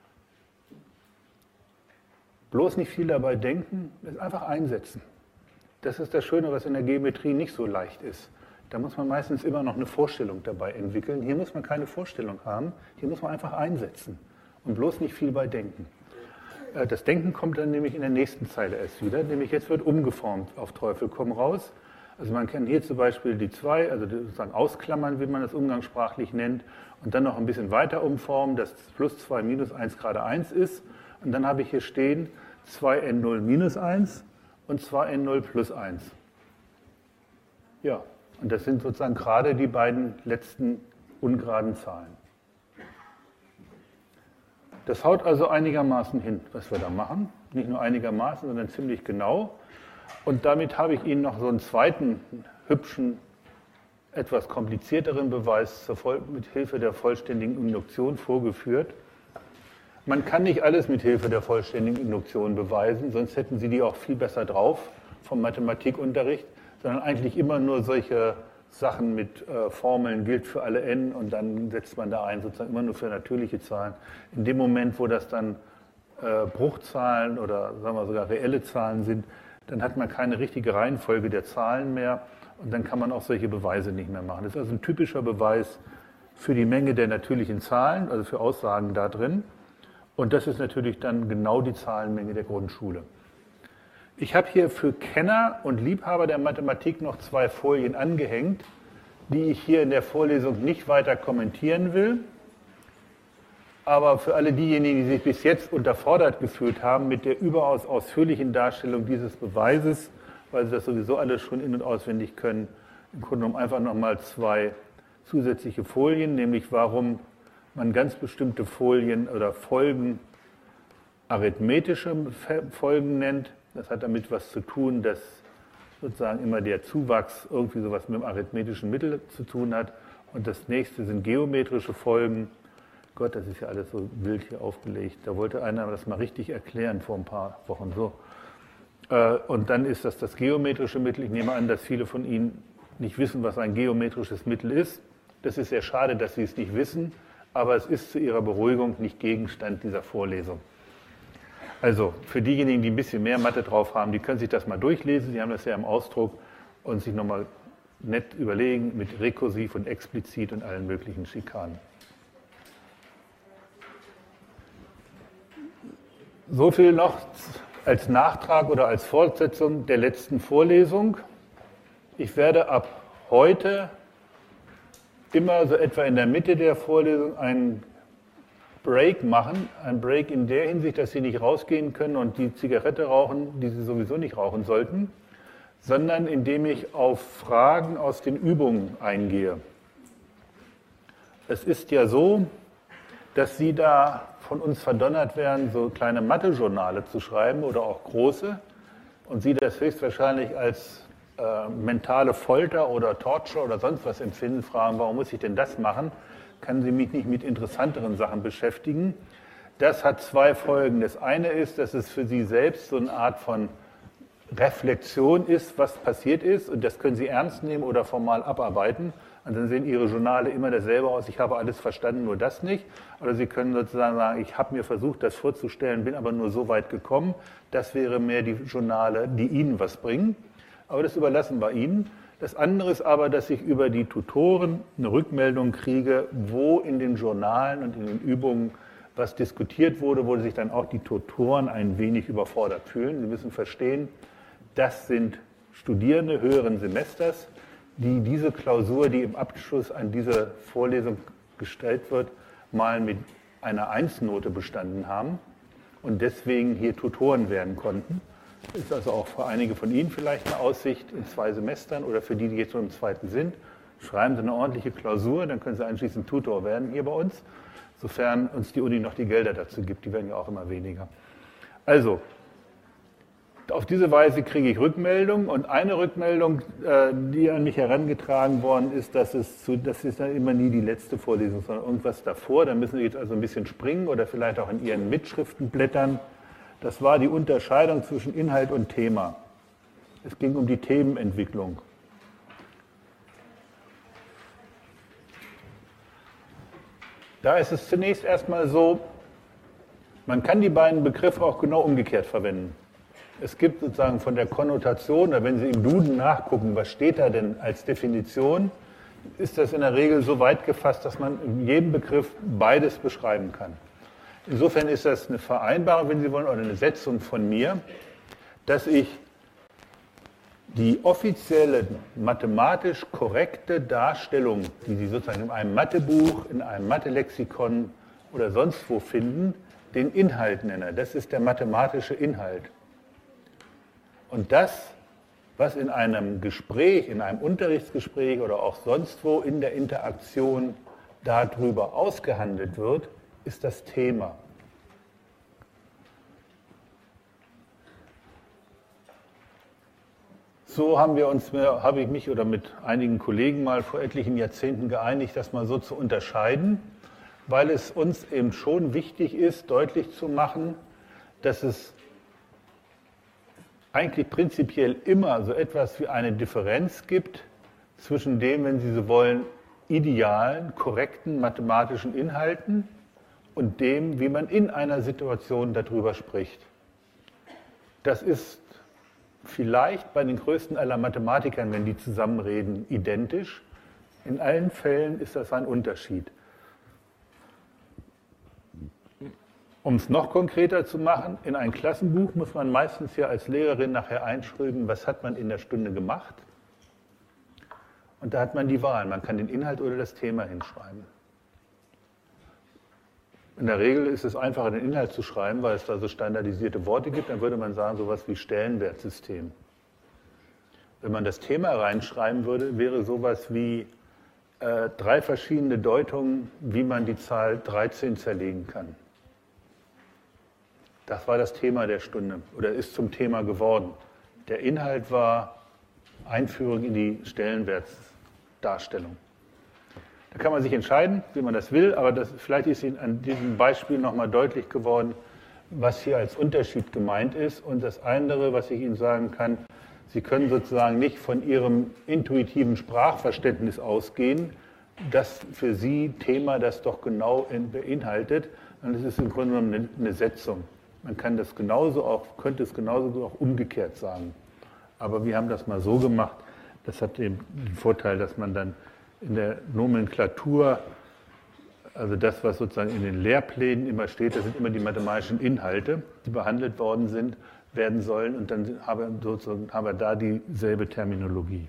Bloß nicht viel dabei denken, es einfach einsetzen. Das ist das Schöne, was in der Geometrie nicht so leicht ist. Da muss man meistens immer noch eine Vorstellung dabei entwickeln. Hier muss man keine Vorstellung haben, hier muss man einfach einsetzen und bloß nicht viel bei denken. Das Denken kommt dann nämlich in der nächsten Zeile erst wieder, nämlich jetzt wird umgeformt auf Teufel komm raus. Also man kann hier zum Beispiel die zwei, also sozusagen ausklammern, wie man das umgangssprachlich nennt, und dann noch ein bisschen weiter umformen, dass plus zwei minus eins gerade eins ist. Und dann habe ich hier stehen zwei n null minus eins und zwei n null plus eins. Ja, und das sind sozusagen gerade die beiden letzten ungeraden Zahlen. Das haut also einigermaßen hin, was wir da machen. Nicht nur einigermaßen, sondern ziemlich genau. Und damit habe ich Ihnen noch so einen zweiten hübschen, etwas komplizierteren Beweis zur Voll- mit Hilfe der vollständigen Induktion vorgeführt. Man kann nicht alles mit Hilfe der vollständigen Induktion beweisen, sonst hätten Sie die auch viel besser drauf vom Mathematikunterricht, sondern eigentlich immer nur solche Sachen mit äh, Formeln, gilt für alle n und dann setzt man da ein, sozusagen immer nur für natürliche Zahlen. In dem Moment, wo das dann äh, Bruchzahlen oder sagen wir sogar reelle Zahlen sind, dann hat man keine richtige Reihenfolge der Zahlen mehr und dann kann man auch solche Beweise nicht mehr machen. Das ist also ein typischer Beweis für die Menge der natürlichen Zahlen, also für Aussagen da drin. Und das ist natürlich dann genau die Zahlenmenge der Grundschule. Ich habe hier für Kenner und Liebhaber der Mathematik noch zwei Folien angehängt, die ich hier in der Vorlesung nicht weiter kommentieren will. Aber für alle diejenigen, die sich bis jetzt unterfordert gefühlt haben mit der überaus ausführlichen Darstellung dieses Beweises, weil sie das sowieso alles schon in- und auswendig können, im Grunde genommen einfach nochmal zwei zusätzliche Folien, nämlich warum man ganz bestimmte Folien oder Folgen arithmetische Folgen nennt. Das hat damit was zu tun, dass sozusagen immer der Zuwachs irgendwie sowas mit dem arithmetischen Mittel zu tun hat. Und das nächste sind geometrische Folgen. Gott, das ist ja alles so wild hier aufgelegt. Da wollte einer das mal richtig erklären vor ein paar Wochen so. Und dann ist das das geometrische Mittel. Ich nehme an, dass viele von Ihnen nicht wissen, was ein geometrisches Mittel ist. Das ist sehr schade, dass Sie es nicht wissen, aber es ist zu Ihrer Beruhigung nicht Gegenstand dieser Vorlesung. Also für diejenigen, die ein bisschen mehr Mathe drauf haben, die können sich das mal durchlesen. Sie haben das ja im Ausdruck und sich nochmal nett überlegen mit rekursiv und explizit und allen möglichen Schikanen. So viel noch als Nachtrag oder als Fortsetzung der letzten Vorlesung. Ich werde ab heute immer so etwa in der Mitte der Vorlesung einen Break machen. Ein Break in der Hinsicht, dass Sie nicht rausgehen können und die Zigarette rauchen, die Sie sowieso nicht rauchen sollten, sondern indem ich auf Fragen aus den Übungen eingehe. Es ist ja so, dass Sie da von uns verdonnert werden, so kleine Mathe-Journale zu schreiben oder auch große und Sie das höchstwahrscheinlich als äh, mentale Folter oder Torture oder sonst was empfinden, fragen, warum muss ich denn das machen? Kann Sie mich nicht mit interessanteren Sachen beschäftigen? Das hat zwei Folgen. Das eine ist, dass es für Sie selbst so eine Art von Reflexion ist, was passiert ist, und das können Sie ernst nehmen oder formal abarbeiten. Und dann sehen Ihre Journale immer dasselbe aus, ich habe alles verstanden, nur das nicht. Oder Sie können sozusagen sagen, ich habe mir versucht, das vorzustellen, bin aber nur so weit gekommen. Das wäre mehr die Journale, die Ihnen was bringen. Aber das überlassen wir Ihnen. Das andere ist aber, dass ich über die Tutoren eine Rückmeldung kriege, wo in den Journalen und in den Übungen was diskutiert wurde, wo sich dann auch die Tutoren ein wenig überfordert fühlen. Sie müssen verstehen, das sind Studierende höheren Semesters, die diese Klausur, die im Abschluss an diese Vorlesung gestellt wird, mal mit einer Eins-Note bestanden haben und deswegen hier Tutoren werden konnten. Ist also auch für einige von Ihnen vielleicht eine Aussicht in zwei Semestern oder für die, die jetzt schon im zweiten sind. Schreiben Sie eine ordentliche Klausur, dann können Sie anschließend Tutor werden hier bei uns, sofern uns die Uni noch die Gelder dazu gibt. Die werden ja auch immer weniger. Also, auf diese Weise kriege ich Rückmeldungen und eine Rückmeldung, die an mich herangetragen worden ist, dass es zu, das ist dann immer nie die letzte Vorlesung, sondern irgendwas davor. Da müssen Sie jetzt also ein bisschen springen oder vielleicht auch in Ihren Mitschriften blättern. Das war die Unterscheidung zwischen Inhalt und Thema. Es ging um die Themenentwicklung. Da ist es zunächst erstmal so, man kann die beiden Begriffe auch genau umgekehrt verwenden. Es gibt sozusagen von der Konnotation, oder wenn Sie im Duden nachgucken, was steht da denn als Definition, ist das in der Regel so weit gefasst, dass man in jedem Begriff beides beschreiben kann. Insofern ist das eine Vereinbarung, wenn Sie wollen, oder eine Setzung von mir, dass ich die offizielle mathematisch korrekte Darstellung, die Sie sozusagen in einem Mathebuch, in einem Mathelexikon oder sonst wo finden, den Inhalt nenne. Das ist der mathematische Inhalt. Und das, was in einem Gespräch, in einem Unterrichtsgespräch oder auch sonst wo in der Interaktion darüber ausgehandelt wird, ist das Thema. So haben wir uns, habe ich mich oder mit einigen Kollegen mal vor etlichen Jahrzehnten geeinigt, das mal so zu unterscheiden, weil es uns eben schon wichtig ist, deutlich zu machen, dass es eigentlich prinzipiell immer so etwas wie eine Differenz gibt zwischen dem, wenn Sie so wollen, idealen, korrekten mathematischen Inhalten und dem, wie man in einer Situation darüber spricht. Das ist vielleicht bei den größten aller Mathematikern, wenn die zusammenreden, identisch. In allen Fällen ist das ein Unterschied. Um es noch konkreter zu machen, in ein Klassenbuch muss man meistens ja als Lehrerin nachher einschreiben, was hat man in der Stunde gemacht. Und da hat man die Wahl, man kann den Inhalt oder das Thema hinschreiben. In der Regel ist es einfacher, den Inhalt zu schreiben, weil es da so standardisierte Worte gibt, dann würde man sagen, sowas wie Stellenwertsystem. Wenn man das Thema reinschreiben würde, wäre sowas wie äh, drei verschiedene Deutungen, wie man die Zahl dreizehn zerlegen kann. Das war das Thema der Stunde oder ist zum Thema geworden. Der Inhalt war Einführung in die Stellenwertsdarstellung. Da kann man sich entscheiden, wie man das will, aber das, vielleicht ist Ihnen an diesem Beispiel nochmal deutlich geworden, was hier als Unterschied gemeint ist. Und das andere, was ich Ihnen sagen kann, Sie können sozusagen nicht von Ihrem intuitiven Sprachverständnis ausgehen, das für Sie Thema das doch genau beinhaltet. Und es ist im Grunde genommen eine, eine Setzung. Man kann das genauso auch, könnte es genauso auch umgekehrt sagen. Aber wir haben das mal so gemacht, das hat eben den Vorteil, dass man dann in der Nomenklatur, also das, was sozusagen in den Lehrplänen immer steht, das sind immer die mathematischen Inhalte, die behandelt worden sind, werden sollen, und dann haben wir, sozusagen, haben wir da dieselbe Terminologie.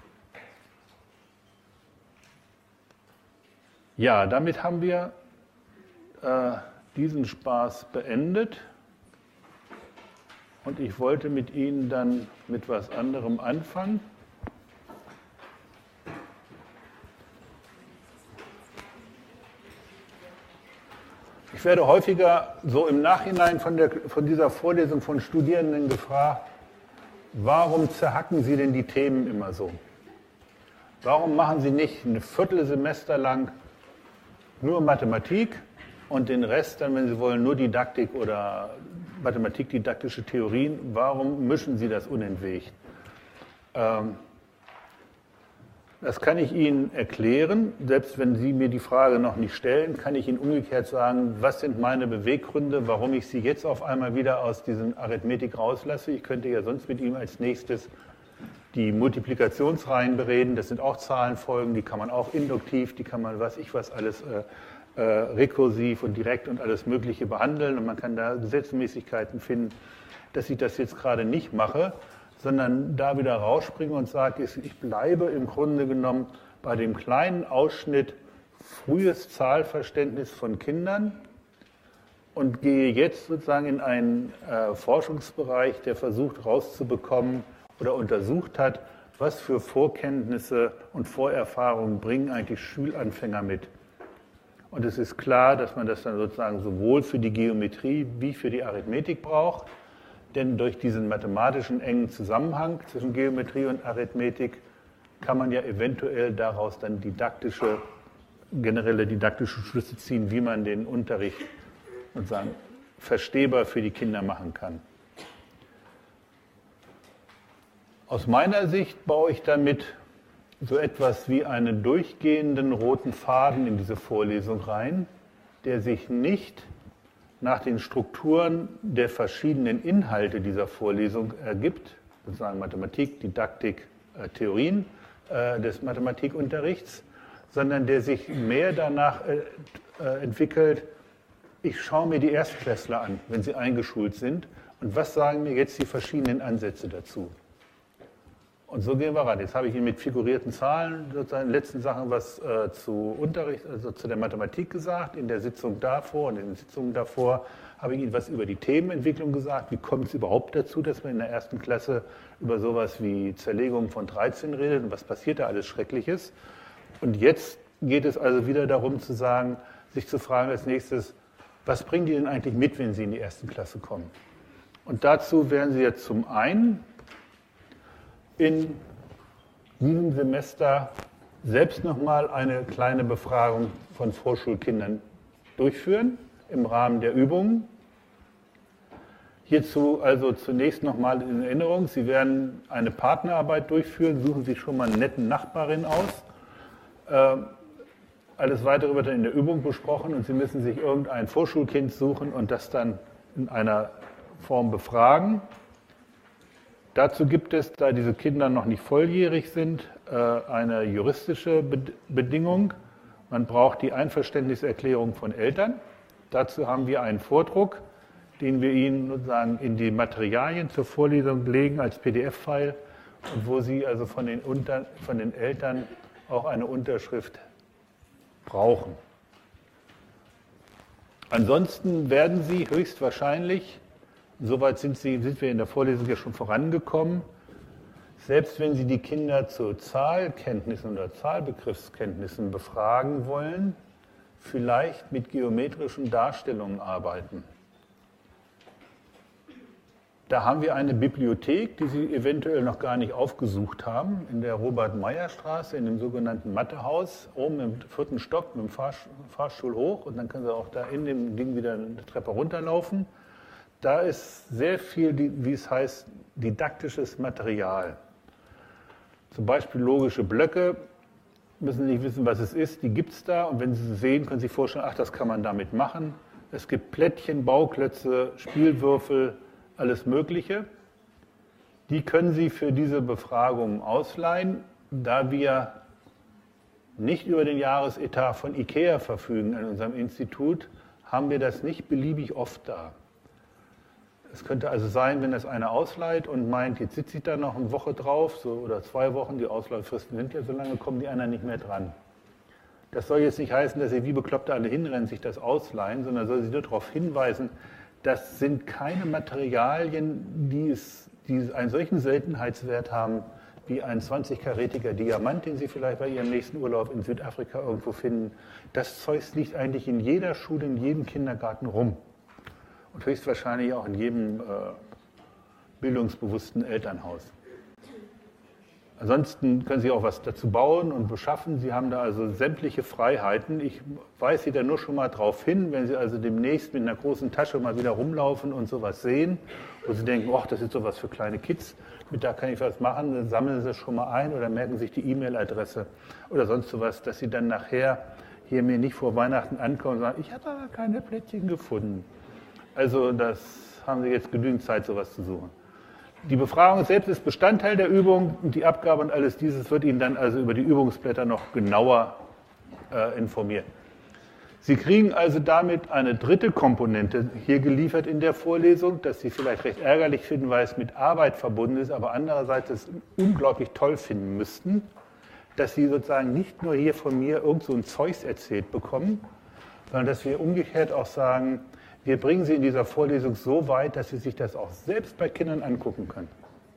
Ja, damit haben wir äh, diesen Spaß beendet. Und ich wollte mit Ihnen dann mit was anderem anfangen. Ich werde häufiger so im Nachhinein von, der, von dieser Vorlesung von Studierenden gefragt, warum zerhacken Sie denn die Themen immer so? Warum machen Sie nicht ein Viertelsemester lang nur Mathematik und den Rest dann, wenn Sie wollen, nur Didaktik oder mathematikdidaktische Theorien? Warum mischen Sie das unentwegt? Ähm, Das kann ich Ihnen erklären. Selbst wenn Sie mir die Frage noch nicht stellen, kann ich Ihnen umgekehrt sagen, was sind meine Beweggründe, warum ich Sie jetzt auf einmal wieder aus diesen Arithmetik rauslasse. Ich könnte ja sonst mit ihm als nächstes die Multiplikationsreihen bereden. Das sind auch Zahlenfolgen, die kann man auch induktiv, die kann man, was ich was, alles äh, äh, rekursiv und direkt und alles Mögliche behandeln. Und man kann da Gesetzmäßigkeiten finden, dass ich das jetzt gerade nicht mache, sondern da wieder rausspringe und sage, ich bleibe im Grunde genommen bei dem kleinen Ausschnitt frühes Zahlverständnis von Kindern und gehe jetzt sozusagen in einen äh, Forschungsbereich, der versucht rauszubekommen oder untersucht hat, was für Vorkenntnisse und Vorerfahrungen bringen eigentlich Schulanfänger mit. Und es ist klar, dass man das dann sozusagen sowohl für die Geometrie wie für die Arithmetik braucht. Denn durch diesen mathematischen engen Zusammenhang zwischen Geometrie und Arithmetik kann man ja eventuell daraus dann didaktische, generelle didaktische Schlüsse ziehen, wie man den Unterricht sozusagen verstehbar für die Kinder machen kann. Aus meiner Sicht baue ich damit so etwas wie einen durchgehenden roten Faden in diese Vorlesung rein, der sich nicht nach den Strukturen der verschiedenen Inhalte dieser Vorlesung ergibt, sozusagen Mathematik, Didaktik, äh, Theorien äh, des Mathematikunterrichts, sondern der sich mehr danach äh, äh, entwickelt, ich schaue mir die Erstklässler an, wenn sie eingeschult sind, und was sagen mir jetzt die verschiedenen Ansätze dazu. Und so gehen wir ran. Jetzt habe ich Ihnen mit figurierten Zahlen sozusagen in den letzten Sachen was äh, zu Unterricht, also zu der Mathematik gesagt. In der Sitzung davor und in den Sitzungen davor habe ich Ihnen was über die Themenentwicklung gesagt. Wie kommt es überhaupt dazu, dass man in der ersten Klasse über sowas wie Zerlegung von dreizehn redet und was passiert da alles Schreckliches? Und jetzt geht es also wieder darum zu sagen, sich zu fragen als nächstes, was bringen die denn eigentlich mit, wenn sie in die ersten Klasse kommen? Und dazu werden Sie jetzt zum einen in diesem Semester selbst nochmal eine kleine Befragung von Vorschulkindern durchführen im Rahmen der Übungen. Hierzu also zunächst nochmal in Erinnerung, Sie werden eine Partnerarbeit durchführen, suchen Sie schon mal eine nette Nachbarin aus. Äh, alles Weitere wird dann in der Übung besprochen und Sie müssen sich irgendein Vorschulkind suchen und das dann in einer Form befragen. Dazu gibt es, da diese Kinder noch nicht volljährig sind, eine juristische Bedingung. Man braucht die Einverständniserklärung von Eltern. Dazu haben wir einen Vordruck, den wir Ihnen sozusagen in die Materialien zur Vorlesung legen als P D F-File und wo Sie also von den, Unter von den Eltern auch eine Unterschrift brauchen. Ansonsten werden Sie höchstwahrscheinlich, soweit sind, Sie, sind wir in der Vorlesung ja schon vorangekommen, selbst wenn Sie die Kinder zu Zahlkenntnissen oder Zahlbegriffskenntnissen befragen wollen, vielleicht mit geometrischen Darstellungen arbeiten. Da haben wir eine Bibliothek, die Sie eventuell noch gar nicht aufgesucht haben, in der Robert-Meyer-Straße, in dem sogenannten Mathehaus, oben im vierten Stock mit dem Fahrstuhl hoch, und dann können Sie auch da in dem Ding wieder eine Treppe runterlaufen. Da ist sehr viel, wie es heißt, didaktisches Material. Zum Beispiel logische Blöcke, müssen Sie nicht wissen, was es ist, die gibt es da, und wenn Sie sie sehen, können Sie sich vorstellen, ach, das kann man damit machen. Es gibt Plättchen, Bauklötze, Spielwürfel, alles Mögliche. Die können Sie für diese Befragung ausleihen. Da wir nicht über den Jahresetat von IKEA verfügen an unserem Institut, haben wir das nicht beliebig oft da. Es könnte also sein, wenn das einer ausleiht und meint, jetzt sitze ich da noch eine Woche drauf, so, oder zwei Wochen, die Ausleihfristen sind ja so lange, kommen die anderen nicht mehr dran. Das soll jetzt nicht heißen, dass Sie wie Bekloppte alle hinrennen, sich das ausleihen, sondern soll Sie nur darauf hinweisen, das sind keine Materialien, die, es, die einen solchen Seltenheitswert haben, wie ein zwanzig-karätiger Diamant, den Sie vielleicht bei Ihrem nächsten Urlaub in Südafrika irgendwo finden. Das Zeug liegt eigentlich in jeder Schule, in jedem Kindergarten rum. Und höchstwahrscheinlich auch in jedem äh, bildungsbewussten Elternhaus. Ansonsten können Sie auch was dazu bauen und beschaffen. Sie haben da also sämtliche Freiheiten. Ich weise Sie da nur schon mal drauf hin, wenn Sie also demnächst mit einer großen Tasche mal wieder rumlaufen und sowas sehen, wo Sie denken, ach, das ist sowas für kleine Kids, mit da kann ich was machen, dann sammeln Sie es schon mal ein oder merken sich die E-Mail-Adresse oder sonst sowas, dass Sie dann nachher hier mir nicht vor Weihnachten ankommen und sagen, ich habe aber keine Plättchen gefunden. Also das haben Sie jetzt genügend Zeit, sowas zu suchen. Die Befragung selbst ist Bestandteil der Übung und die Abgabe und alles dieses wird Ihnen dann also über die Übungsblätter noch genauer äh, informieren. Sie kriegen also damit eine dritte Komponente hier geliefert in der Vorlesung, dass Sie vielleicht recht ärgerlich finden, weil es mit Arbeit verbunden ist, aber andererseits es unglaublich toll finden müssten, dass Sie sozusagen nicht nur hier von mir irgend so ein Zeugs erzählt bekommen, sondern dass wir umgekehrt auch sagen, wir bringen Sie in dieser Vorlesung so weit, dass Sie sich das auch selbst bei Kindern angucken können.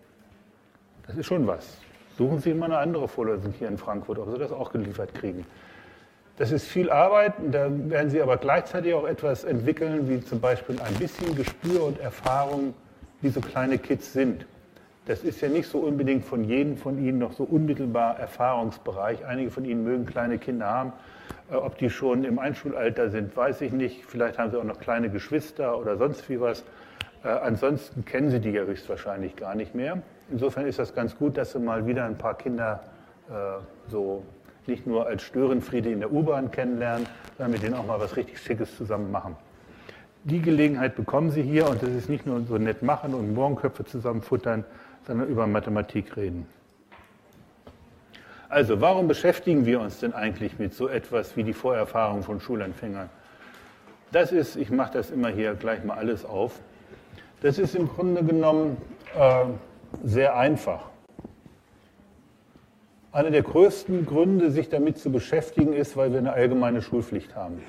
Das ist schon was. Suchen Sie mal eine andere Vorlesung hier in Frankfurt, ob Sie das auch geliefert kriegen. Das ist viel Arbeit, da werden Sie aber gleichzeitig auch etwas entwickeln, wie zum Beispiel ein bisschen Gespür und Erfahrung, wie so kleine Kids sind. Das ist ja nicht so unbedingt von jedem von Ihnen noch so unmittelbar Erfahrungsbereich. Einige von Ihnen mögen kleine Kinder haben. Ob die schon im Einschulalter sind, weiß ich nicht. Vielleicht haben sie auch noch kleine Geschwister oder sonst wie was. Äh, ansonsten kennen sie die ja höchstwahrscheinlich gar nicht mehr. Insofern ist das ganz gut, dass sie mal wieder ein paar Kinder äh, so nicht nur als Störenfriede in der U-Bahn kennenlernen, sondern mit denen auch mal was richtig Schickes zusammen machen. Die Gelegenheit bekommen Sie hier und das ist nicht nur so nett machen und Mohrenköpfe zusammen futtern, sondern über Mathematik reden. Also, warum beschäftigen wir uns denn eigentlich mit so etwas wie die Vorerfahrung von Schulanfängern? Das ist, ich mache das immer hier gleich mal alles auf, das ist im Grunde genommen äh, sehr einfach. Einer der größten Gründe, sich damit zu beschäftigen, ist, weil wir eine allgemeine Schulpflicht haben.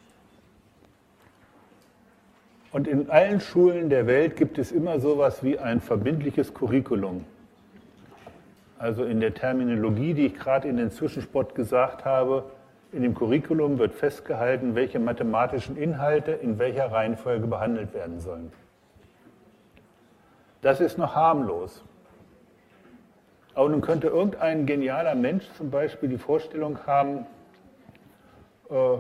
Und in allen Schulen der Welt gibt es immer sowas wie ein verbindliches Curriculum. Also in der Terminologie, die ich gerade in den Zwischenspot gesagt habe, in dem Curriculum wird festgehalten, welche mathematischen Inhalte in welcher Reihenfolge behandelt werden sollen. Das ist noch harmlos. Aber nun könnte irgendein genialer Mensch zum Beispiel die Vorstellung haben, äh,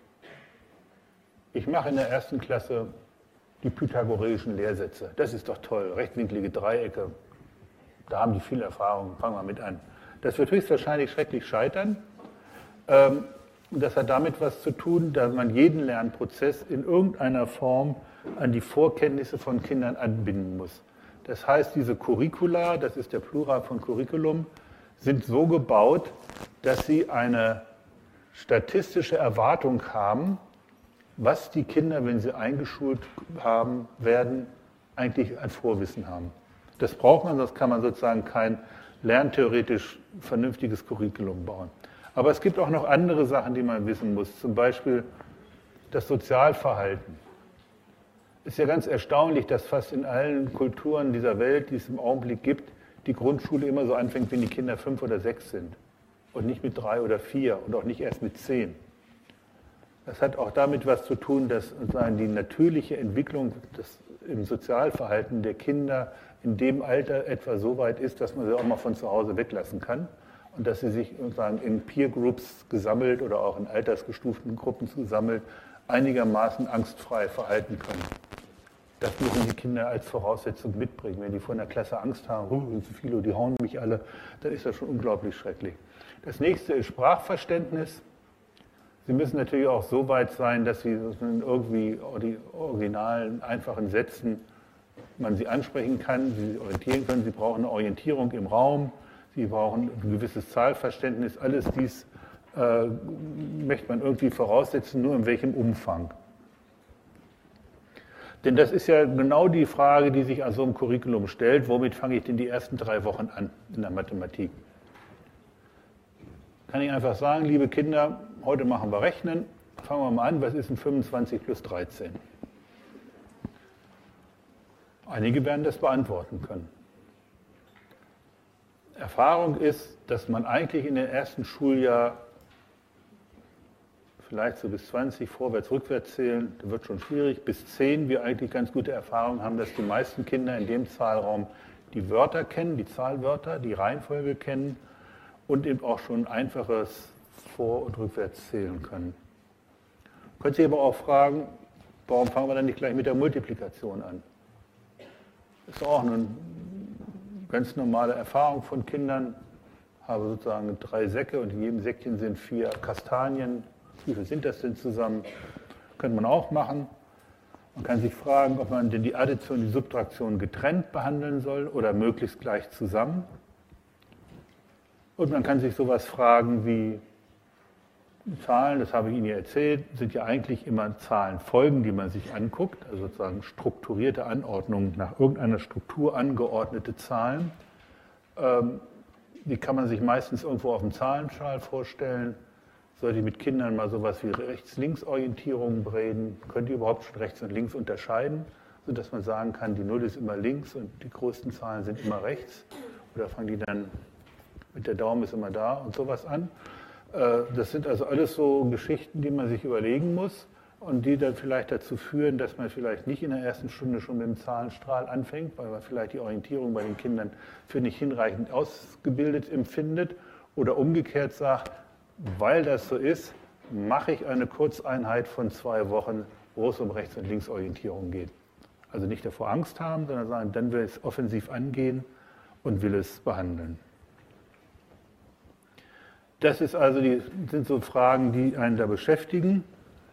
ich mache in der ersten Klasse die pythagoreischen Lehrsätze. Das ist doch toll, rechtwinklige Dreiecke. Da haben die viel Erfahrung, fangen wir mit an. Das wird höchstwahrscheinlich schrecklich scheitern. Ähm, das hat damit was zu tun, dass man jeden Lernprozess in irgendeiner Form an die Vorkenntnisse von Kindern anbinden muss. Das heißt, diese Curricula, das ist der Plural von Curriculum, sind so gebaut, dass sie eine statistische Erwartung haben, was die Kinder, wenn sie eingeschult haben, werden, eigentlich ein Vorwissen haben. Das braucht man, sonst kann man sozusagen kein lerntheoretisch vernünftiges Curriculum bauen. Aber es gibt auch noch andere Sachen, die man wissen muss, zum Beispiel das Sozialverhalten. Es ist ja ganz erstaunlich, dass fast in allen Kulturen dieser Welt, die es im Augenblick gibt, die Grundschule immer so anfängt, wenn die Kinder fünf oder sechs sind und nicht mit drei oder vier und auch nicht erst mit zehn. Das hat auch damit was zu tun, dass sozusagen die natürliche Entwicklung des, im Sozialverhalten der Kinder in dem Alter etwa so weit ist, dass man sie auch mal von zu Hause weglassen kann und dass sie sich sozusagen in Peer Groups gesammelt oder auch in altersgestuften Gruppen gesammelt einigermaßen angstfrei verhalten können. Das müssen die Kinder als Voraussetzung mitbringen. Wenn die vor einer Klasse Angst haben, oh, so viele, die hauen mich alle, dann ist das schon unglaublich schrecklich. Das nächste ist Sprachverständnis. Sie müssen natürlich auch so weit sein, dass Sie irgendwie die originalen, einfachen Sätzen, man sie ansprechen kann, Sie orientieren können. Sie brauchen eine Orientierung im Raum, Sie brauchen ein gewisses Zahlverständnis. Alles dies äh, möchte man irgendwie voraussetzen, nur in welchem Umfang. Denn das ist ja genau die Frage, die sich an so einem Curriculum stellt. Womit fange ich denn die ersten drei Wochen an in der Mathematik? Kann ich einfach sagen, liebe Kinder, heute machen wir Rechnen. Fangen wir mal an, was ist denn fünfundzwanzig plus dreizehn? Einige werden das beantworten können. Erfahrung ist, dass man eigentlich in dem ersten Schuljahr vielleicht so bis zwanzig vorwärts, rückwärts zählen, das wird schon schwierig, bis zehn wir eigentlich ganz gute Erfahrungen haben, dass die meisten Kinder in dem Zahlraum die Wörter kennen, die Zahlwörter, die Reihenfolge kennen und eben auch schon einfaches Vor- und Rückwärts zählen können. Könnt ihr aber auch fragen, warum fangen wir dann nicht gleich mit der Multiplikation an? Das ist auch eine ganz normale Erfahrung von Kindern. Ich habe sozusagen drei Säcke und in jedem Säckchen sind vier Kastanien. Wie viel sind das denn zusammen? Könnte man auch machen. Man kann sich fragen, ob man denn die Addition und die Subtraktion getrennt behandeln soll oder möglichst gleich zusammen. Und man kann sich sowas fragen wie Zahlen, das habe ich Ihnen ja erzählt, sind ja eigentlich immer Zahlenfolgen, die man sich anguckt, also sozusagen strukturierte Anordnungen, nach irgendeiner Struktur angeordnete Zahlen. Ähm, die kann man sich meistens irgendwo auf dem Zahlenschal vorstellen. Sollte ich mit Kindern mal sowas wie Rechts-Links-Orientierung reden, könnt ihr überhaupt schon rechts und links unterscheiden, sodass man sagen kann, die Null ist immer links und die größten Zahlen sind immer rechts. Oder fangen die dann mit der Daumen ist immer da und sowas an. Das sind also alles so Geschichten, die man sich überlegen muss und die dann vielleicht dazu führen, dass man vielleicht nicht in der ersten Stunde schon mit dem Zahlenstrahl anfängt, weil man vielleicht die Orientierung bei den Kindern für nicht hinreichend ausgebildet empfindet oder umgekehrt sagt, weil das so ist, mache ich eine Kurzeinheit von zwei Wochen, wo es um Rechts- und Linksorientierung geht. Also nicht davor Angst haben, sondern sagen, dann will es offensiv angehen und will es behandeln. Das ist also die, sind so Fragen, die einen da beschäftigen.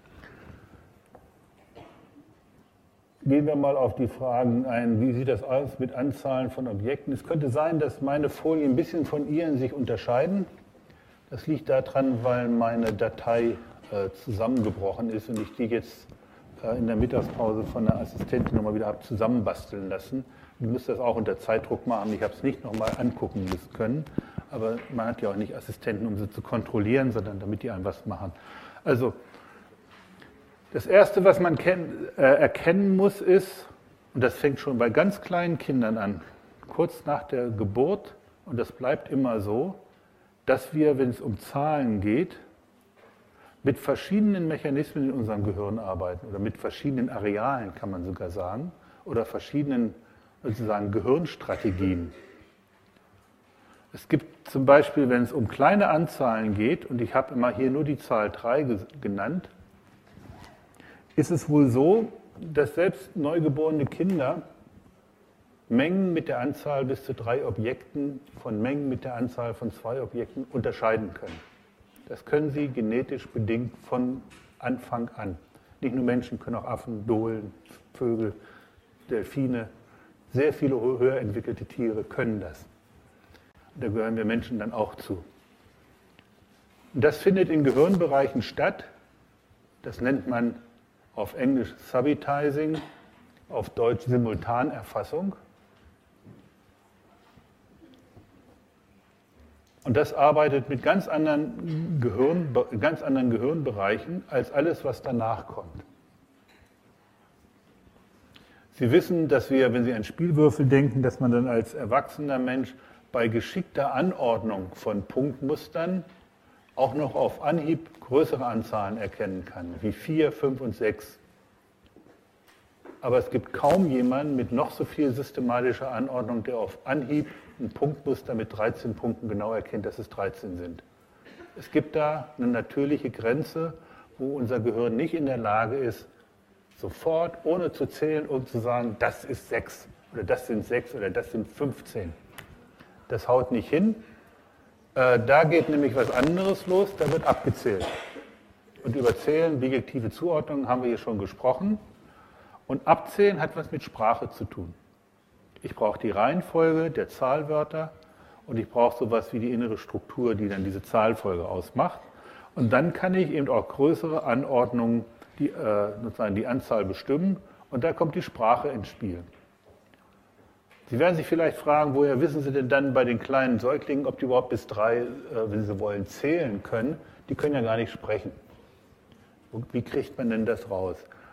Gehen wir mal auf die Fragen ein, wie sieht das aus mit Anzahlen von Objekten? Es könnte sein, dass meine Folien ein bisschen von Ihren sich unterscheiden. Das liegt daran, weil meine Datei äh, zusammengebrochen ist und ich die jetzt äh, in der Mittagspause von der Assistentin nochmal wieder habe zusammenbasteln lassen. Die müsste das auch unter Zeitdruck machen. Ich habe es nicht nochmal angucken müssen können, aber man hat ja auch nicht Assistenten, um sie zu kontrollieren, sondern damit die einem was machen. Also das Erste, was man kenn, äh, erkennen muss, ist, und das fängt schon bei ganz kleinen Kindern an, kurz nach der Geburt, und das bleibt immer so, dass wir, wenn es um Zahlen geht, mit verschiedenen Mechanismen in unserem Gehirn arbeiten oder mit verschiedenen Arealen, kann man sogar sagen, oder verschiedenen sozusagen Gehirnstrategien. Es gibt zum Beispiel, wenn es um kleine Anzahlen geht, und ich habe immer hier nur die Zahl drei genannt, ist es wohl so, dass selbst neugeborene Kinder Mengen mit der Anzahl bis zu drei Objekten von Mengen mit der Anzahl von zwei Objekten unterscheiden können. Das können sie genetisch bedingt von Anfang an. Nicht nur Menschen, können auch Affen, Dohlen, Vögel, Delfine, sehr viele höher entwickelte Tiere können das. Da gehören wir Menschen dann auch zu. Und das findet in Gehirnbereichen statt. Das nennt man auf Englisch Subitizing, auf Deutsch Simultanerfassung. Und das arbeitet mit ganz anderen, Gehirn, ganz anderen Gehirnbereichen als alles, was danach kommt. Sie wissen, dass wir, wenn Sie an Spielwürfel denken, dass man dann als erwachsener Mensch bei geschickter Anordnung von Punktmustern auch noch auf Anhieb größere Anzahlen erkennen kann, wie vier, fünf und sechs. Aber es gibt kaum jemanden mit noch so viel systematischer Anordnung, der auf Anhieb ein Punktmuster mit dreizehn Punkten genau erkennt, dass es dreizehn sind. Es gibt da eine natürliche Grenze, wo unser Gehirn nicht in der Lage ist, sofort, ohne zu zählen und zu sagen, das ist sechs oder das sind sechs oder das sind fünfzehn. Das haut nicht hin. Äh, da geht nämlich was anderes los, da wird abgezählt. Und über Zählen, bijektive Zuordnung haben wir hier schon gesprochen. Und Abzählen hat was mit Sprache zu tun. Ich brauche die Reihenfolge der Zahlwörter und ich brauche sowas wie die innere Struktur, die dann diese Zahlfolge ausmacht. Und dann kann ich eben auch größere Anordnungen, die äh, sozusagen die Anzahl bestimmen. Und da kommt die Sprache ins Spiel. Sie werden sich vielleicht fragen, woher wissen Sie denn dann bei den kleinen Säuglingen, ob die überhaupt bis drei, äh, wenn sie wollen, zählen können? Die können ja gar nicht sprechen. Wie kriegt man denn das raus?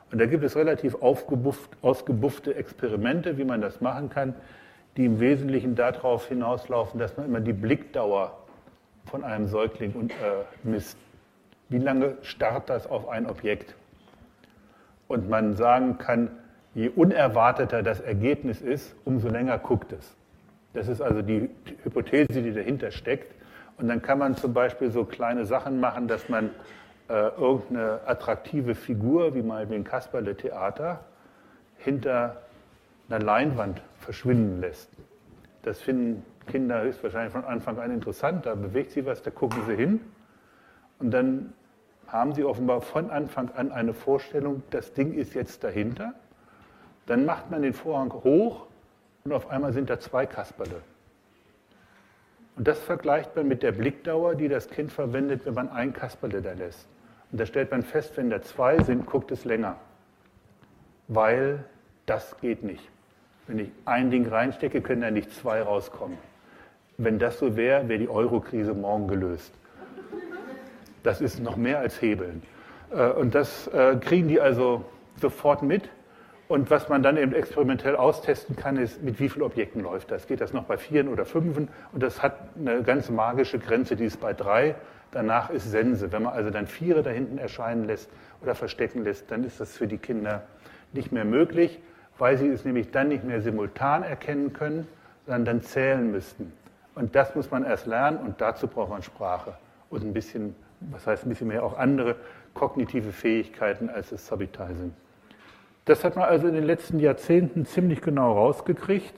Und da gibt es relativ aufgebufft, ausgebuffte Experimente, wie man das machen kann, die im Wesentlichen darauf hinauslaufen, dass man immer die Blickdauer von einem Säugling und, äh, misst. Wie lange starrt das auf ein Objekt? Und man sagen kann, je unerwarteter das Ergebnis ist, umso länger guckt es. Das ist also die Hypothese, die dahinter steckt. Und dann kann man zum Beispiel so kleine Sachen machen, dass man äh, irgendeine attraktive Figur, wie mal den Kasperle-Theater, hinter einer Leinwand verschwinden lässt. Das finden Kinder höchstwahrscheinlich von Anfang an interessant. Da bewegt sie was, da gucken sie hin. Und dann haben sie offenbar von Anfang an eine Vorstellung, das Ding ist jetzt dahinter. Dann macht man den Vorhang hoch und auf einmal sind da zwei Kasperle. Und das vergleicht man mit der Blickdauer, die das Kind verwendet, wenn man ein Kasperle da lässt. Und da stellt man fest, wenn da zwei sind, guckt es länger. Weil das geht nicht. Wenn ich ein Ding reinstecke, können da nicht zwei rauskommen. Wenn das so wäre, wäre die Euro-Krise morgen gelöst. Das ist noch mehr als Hebeln. Und das kriegen die also sofort mit. Und was man dann eben experimentell austesten kann, ist, mit wie vielen Objekten läuft das. Geht das noch bei Vieren oder Fünfen? Und das hat eine ganz magische Grenze, die ist bei drei. Danach ist Sense. Wenn man also dann Viere da hinten erscheinen lässt oder verstecken lässt, dann ist das für die Kinder nicht mehr möglich, weil sie es nämlich dann nicht mehr simultan erkennen können, sondern dann zählen müssten. Und das muss man erst lernen und dazu braucht man Sprache und ein bisschen, was heißt ein bisschen mehr, auch andere kognitive Fähigkeiten als das Subitizing. Das hat man also in den letzten Jahrzehnten ziemlich genau rausgekriegt.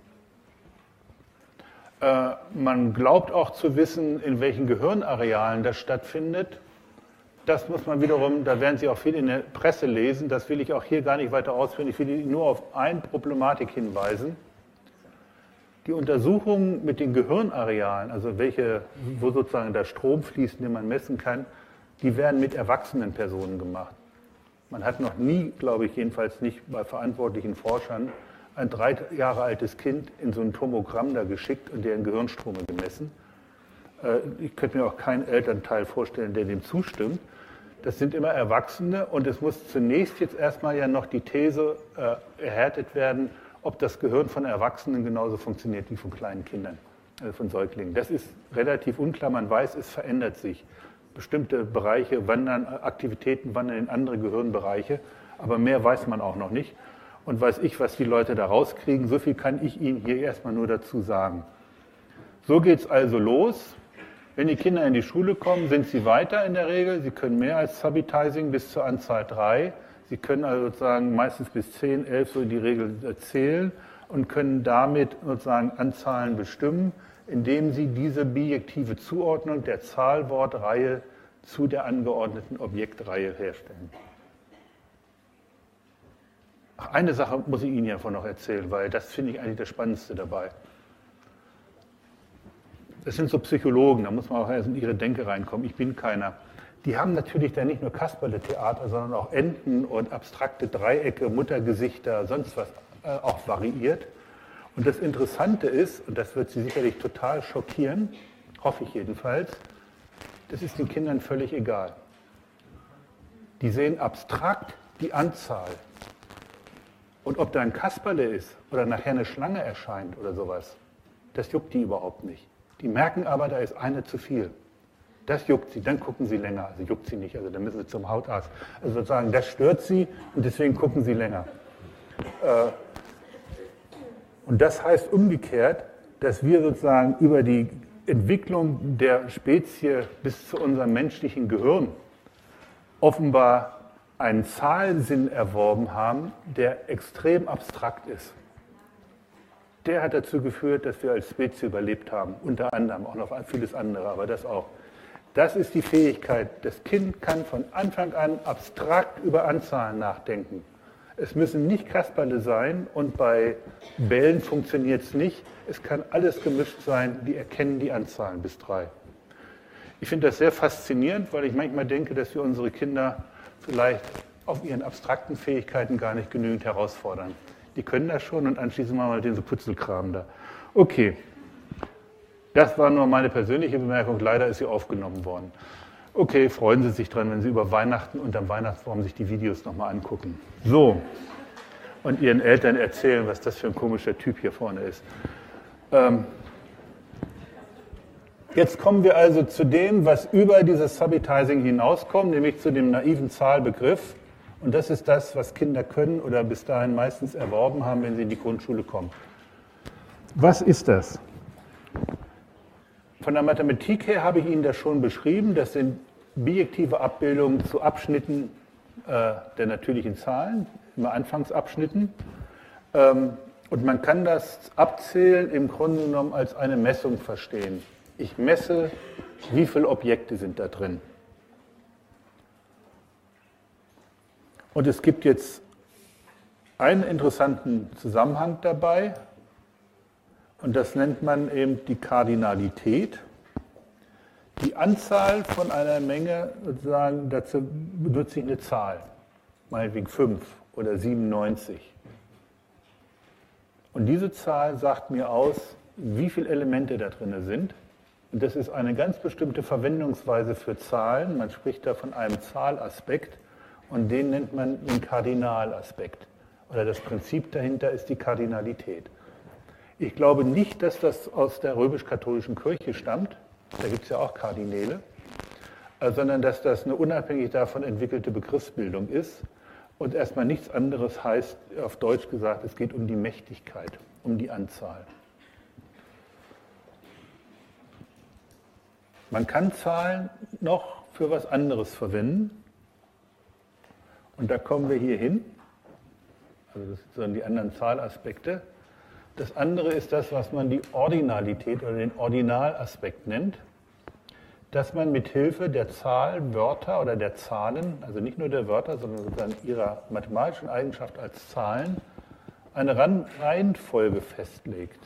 Äh, man glaubt auch zu wissen, in welchen Gehirnarealen das stattfindet. Das muss man wiederum, da werden Sie auch viel in der Presse lesen, das will ich auch hier gar nicht weiter ausführen, ich will Ihnen nur auf eine Problematik hinweisen. Die Untersuchungen mit den Gehirnarealen, also welche, wo sozusagen der Strom fließt, den man messen kann, die werden mit erwachsenen Personen gemacht. Man hat noch nie, glaube ich, jedenfalls nicht bei verantwortlichen Forschern, ein drei Jahre altes Kind in so ein Tomogramm da geschickt und deren Gehirnstrome gemessen. Ich könnte mir auch keinen Elternteil vorstellen, der dem zustimmt. Das sind immer Erwachsene und es muss zunächst jetzt erstmal ja noch die These äh, erhärtet werden, ob das Gehirn von Erwachsenen genauso funktioniert wie von kleinen Kindern, also von Säuglingen. Das ist relativ unklar, man weiß, es verändert sich. Bestimmte Bereiche wandern, Aktivitäten wandern in andere Gehirnbereiche, aber mehr weiß man auch noch nicht. Und weiß ich, was die Leute da rauskriegen, so viel kann ich Ihnen hier erstmal nur dazu sagen. So geht es also los. Wenn die Kinder in die Schule kommen, sind sie weiter in der Regel. Sie können mehr als Subitizing bis zur Anzahl drei. Sie können also sozusagen meistens bis zehn, elf so in die Regel zählen und können damit sozusagen Anzahlen bestimmen, indem sie diese bijektive Zuordnung der Zahlwortreihe zu der angeordneten Objektreihe herstellen. Ach, eine Sache muss ich Ihnen hiervon noch erzählen, weil das finde ich eigentlich das Spannendste dabei. Das sind so Psychologen, da muss man auch erst in ihre Denke reinkommen. Ich bin keiner. Die haben natürlich dann nicht nur Kasperle-Theater, sondern auch Enten und abstrakte Dreiecke, Muttergesichter, sonst was äh, auch variiert. Und das Interessante ist, und das wird Sie sicherlich total schockieren, hoffe ich jedenfalls, das ist den Kindern völlig egal. Die sehen abstrakt die Anzahl. Und ob da ein Kasperle ist oder nachher eine Schlange erscheint oder sowas, das juckt die überhaupt nicht. Die merken aber, da ist eine zu viel. Das juckt sie, dann gucken sie länger. Also juckt sie nicht, also dann müssen sie zum Hautarzt. Also sozusagen, das stört sie und deswegen gucken sie länger. Und das heißt umgekehrt, dass wir sozusagen über die Entwicklung der Spezie bis zu unserem menschlichen Gehirn offenbar einen Zahlensinn erworben haben, der extrem abstrakt ist. Der hat dazu geführt, dass wir als Spezies überlebt haben, unter anderem auch noch vieles andere, aber das auch. Das ist die Fähigkeit, das Kind kann von Anfang an abstrakt über Anzahlen nachdenken. Es müssen nicht Kasperle sein und bei Bällen funktioniert es nicht. Es kann alles gemischt sein, die erkennen die Anzahlen bis drei. Ich finde das sehr faszinierend, weil ich manchmal denke, dass wir unsere Kinder vielleicht auf ihren abstrakten Fähigkeiten gar nicht genügend herausfordern. Die können das schon und anschließend machen wir den so Putzelkram da. Okay, das war nur meine persönliche Bemerkung, leider ist sie aufgenommen worden. Okay, freuen Sie sich dran, wenn Sie über Weihnachten und am Weihnachtsbaum sich die Videos nochmal angucken. So, und Ihren Eltern erzählen, was das für ein komischer Typ hier vorne ist. Ähm, jetzt kommen wir also zu dem, was über dieses Subitizing hinauskommt, nämlich zu dem naiven Zahlbegriff. Und das ist das, was Kinder können oder bis dahin meistens erworben haben, wenn sie in die Grundschule kommen. Was ist das? Von der Mathematik her habe ich Ihnen das schon beschrieben. Das sind bijektive Abbildungen zu Abschnitten äh, der natürlichen Zahlen, immer Anfangsabschnitten. Ähm, und man kann das Abzählen im Grunde genommen als eine Messung verstehen. Ich messe, wie viele Objekte sind da drin. Und es gibt jetzt einen interessanten Zusammenhang dabei, und das nennt man eben die Kardinalität. Die Anzahl von einer Menge, sozusagen, dazu benutze ich eine Zahl, meinetwegen fünf oder siebenundneunzig. Und diese Zahl sagt mir aus, wie viele Elemente da drin sind. Und das ist eine ganz bestimmte Verwendungsweise für Zahlen. Man spricht da von einem Zahlaspekt und den nennt man den Kardinalaspekt. Oder das Prinzip dahinter ist die Kardinalität. Ich glaube nicht, dass das aus der römisch-katholischen Kirche stammt, da gibt es ja auch Kardinäle, sondern dass das eine unabhängig davon entwickelte Begriffsbildung ist und erstmal nichts anderes heißt, auf Deutsch gesagt, es geht um die Mächtigkeit, um die Anzahl. Man kann Zahlen noch für was anderes verwenden und da kommen wir hier hin, also das sind die anderen Zahlaspekte. Das andere ist das, was man die Ordinalität oder den Ordinalaspekt nennt, dass man mit Hilfe der Zahlwörter oder der Zahlen, also nicht nur der Wörter, sondern sozusagen ihrer mathematischen Eigenschaft als Zahlen, eine Reihenfolge festlegt.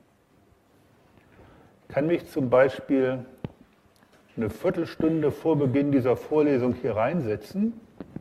Ich kann mich zum Beispiel eine Viertelstunde vor Beginn dieser Vorlesung hier reinsetzen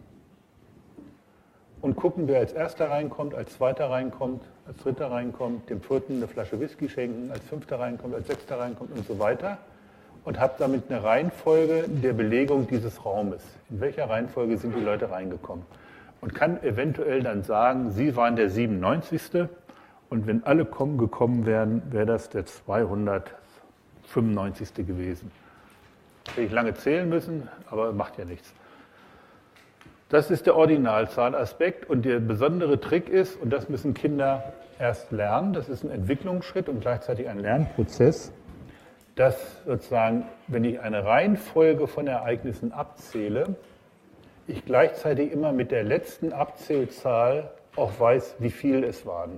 und gucken, wer als Erster reinkommt, als Zweiter reinkommt, als Dritter reinkommt, dem Vierten eine Flasche Whisky schenken, als Fünfter reinkommt, als Sechster reinkommt und so weiter. Und habe damit eine Reihenfolge der Belegung dieses Raumes. In welcher Reihenfolge sind die Leute reingekommen? Und kann eventuell dann sagen, Sie waren der siebenundneunzigste und wenn alle kommen, gekommen wären, wäre das der zweihundertfünfundneunzigste gewesen. Hätte ich lange zählen müssen, aber macht ja nichts. Das ist der Ordinalzahlaspekt und der besondere Trick ist, und das müssen Kinder erst lernen, das ist ein Entwicklungsschritt und gleichzeitig ein Lernprozess, dass sozusagen, wenn ich eine Reihenfolge von Ereignissen abzähle, ich gleichzeitig immer mit der letzten Abzählzahl auch weiß, wie viel es waren.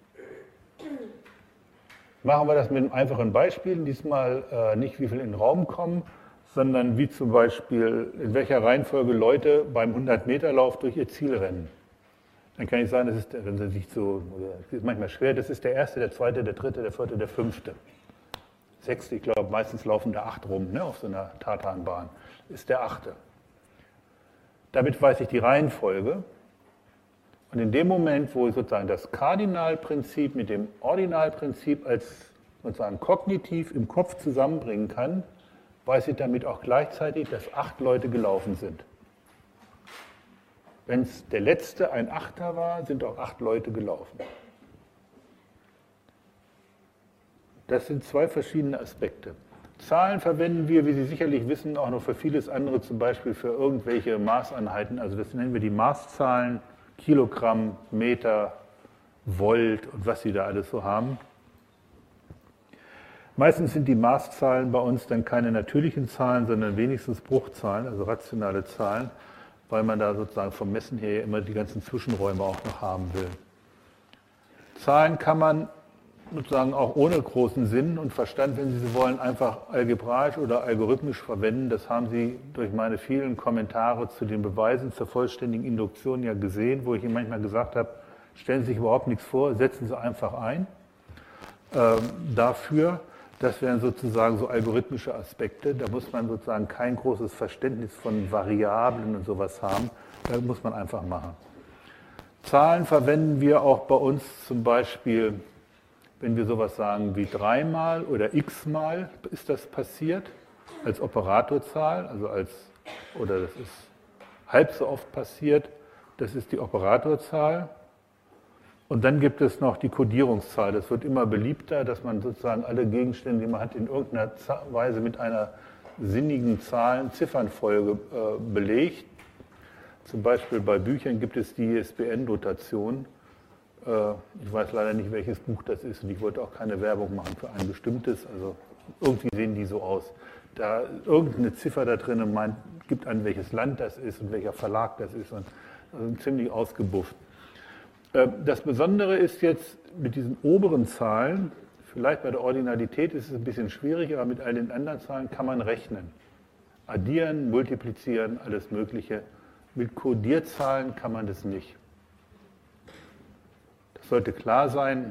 Machen wir das mit einem einfachen Beispiel, diesmal äh, nicht wie viel in den Raum kommen, sondern wie zum Beispiel, in welcher Reihenfolge Leute beim hundert-Meter-Lauf durch ihr Ziel rennen. Dann kann ich sagen, das ist, wenn sie sich so, das ist manchmal schwer, das ist der erste, der zweite, der dritte, der vierte, der fünfte. Sechste, ich glaube, meistens laufen da acht rum, ne, auf so einer Tartanbahn, ist der achte. Damit weiß ich die Reihenfolge. Und in dem Moment, wo ich sozusagen das Kardinalprinzip mit dem Ordinalprinzip als sozusagen kognitiv im Kopf zusammenbringen kann, weiß ich damit auch gleichzeitig, dass acht Leute gelaufen sind. Wenn es der letzte ein Achter war, sind auch acht Leute gelaufen. Das sind zwei verschiedene Aspekte. Zahlen verwenden wir, wie Sie sicherlich wissen, auch noch für vieles andere, zum Beispiel für irgendwelche Maßeinheiten. Also das nennen wir die Maßzahlen, Kilogramm, Meter, Volt und was Sie da alles so haben. Meistens sind die Maßzahlen bei uns dann keine natürlichen Zahlen, sondern wenigstens Bruchzahlen, also rationale Zahlen, weil man da sozusagen vom Messen her immer die ganzen Zwischenräume auch noch haben will. Zahlen kann man sozusagen auch ohne großen Sinn und Verstand, wenn Sie so wollen, einfach algebraisch oder algorithmisch verwenden. Das haben Sie durch meine vielen Kommentare zu den Beweisen zur vollständigen Induktion ja gesehen, wo ich Ihnen manchmal gesagt habe, stellen Sie sich überhaupt nichts vor, setzen Sie einfach ein. Ähm, dafür, das wären sozusagen so algorithmische Aspekte, da muss man sozusagen kein großes Verständnis von Variablen und sowas haben, da muss man einfach machen. Zahlen verwenden wir auch bei uns zum Beispiel, wenn wir sowas sagen wie dreimal oder x-mal ist das passiert. als Operatorzahl, also als, oder das ist halb so oft passiert, das ist die Operatorzahl. Und dann gibt es noch die Kodierungszahl. Das wird immer beliebter, dass man sozusagen alle Gegenstände, die man hat, in irgendeiner Weise mit einer sinnigen Zahlen, Ziffernfolge äh, belegt. Zum Beispiel bei Büchern gibt es die I S B N-Notation. Äh, ich weiß leider nicht, welches Buch das ist und ich wollte auch keine Werbung machen für ein bestimmtes. Also irgendwie sehen die so aus. Da irgendeine Ziffer da drin meint, gibt an, welches Land das ist und welcher Verlag das ist. Und also ziemlich ausgebufft. Äh, das Besondere ist jetzt mit diesen oberen Zahlen, vielleicht bei der Ordinalität ist es ein bisschen schwierig, aber mit all den anderen Zahlen kann man rechnen. Addieren, multiplizieren, alles Mögliche. Mit Kodierzahlen kann man das nicht. Das sollte klar sein.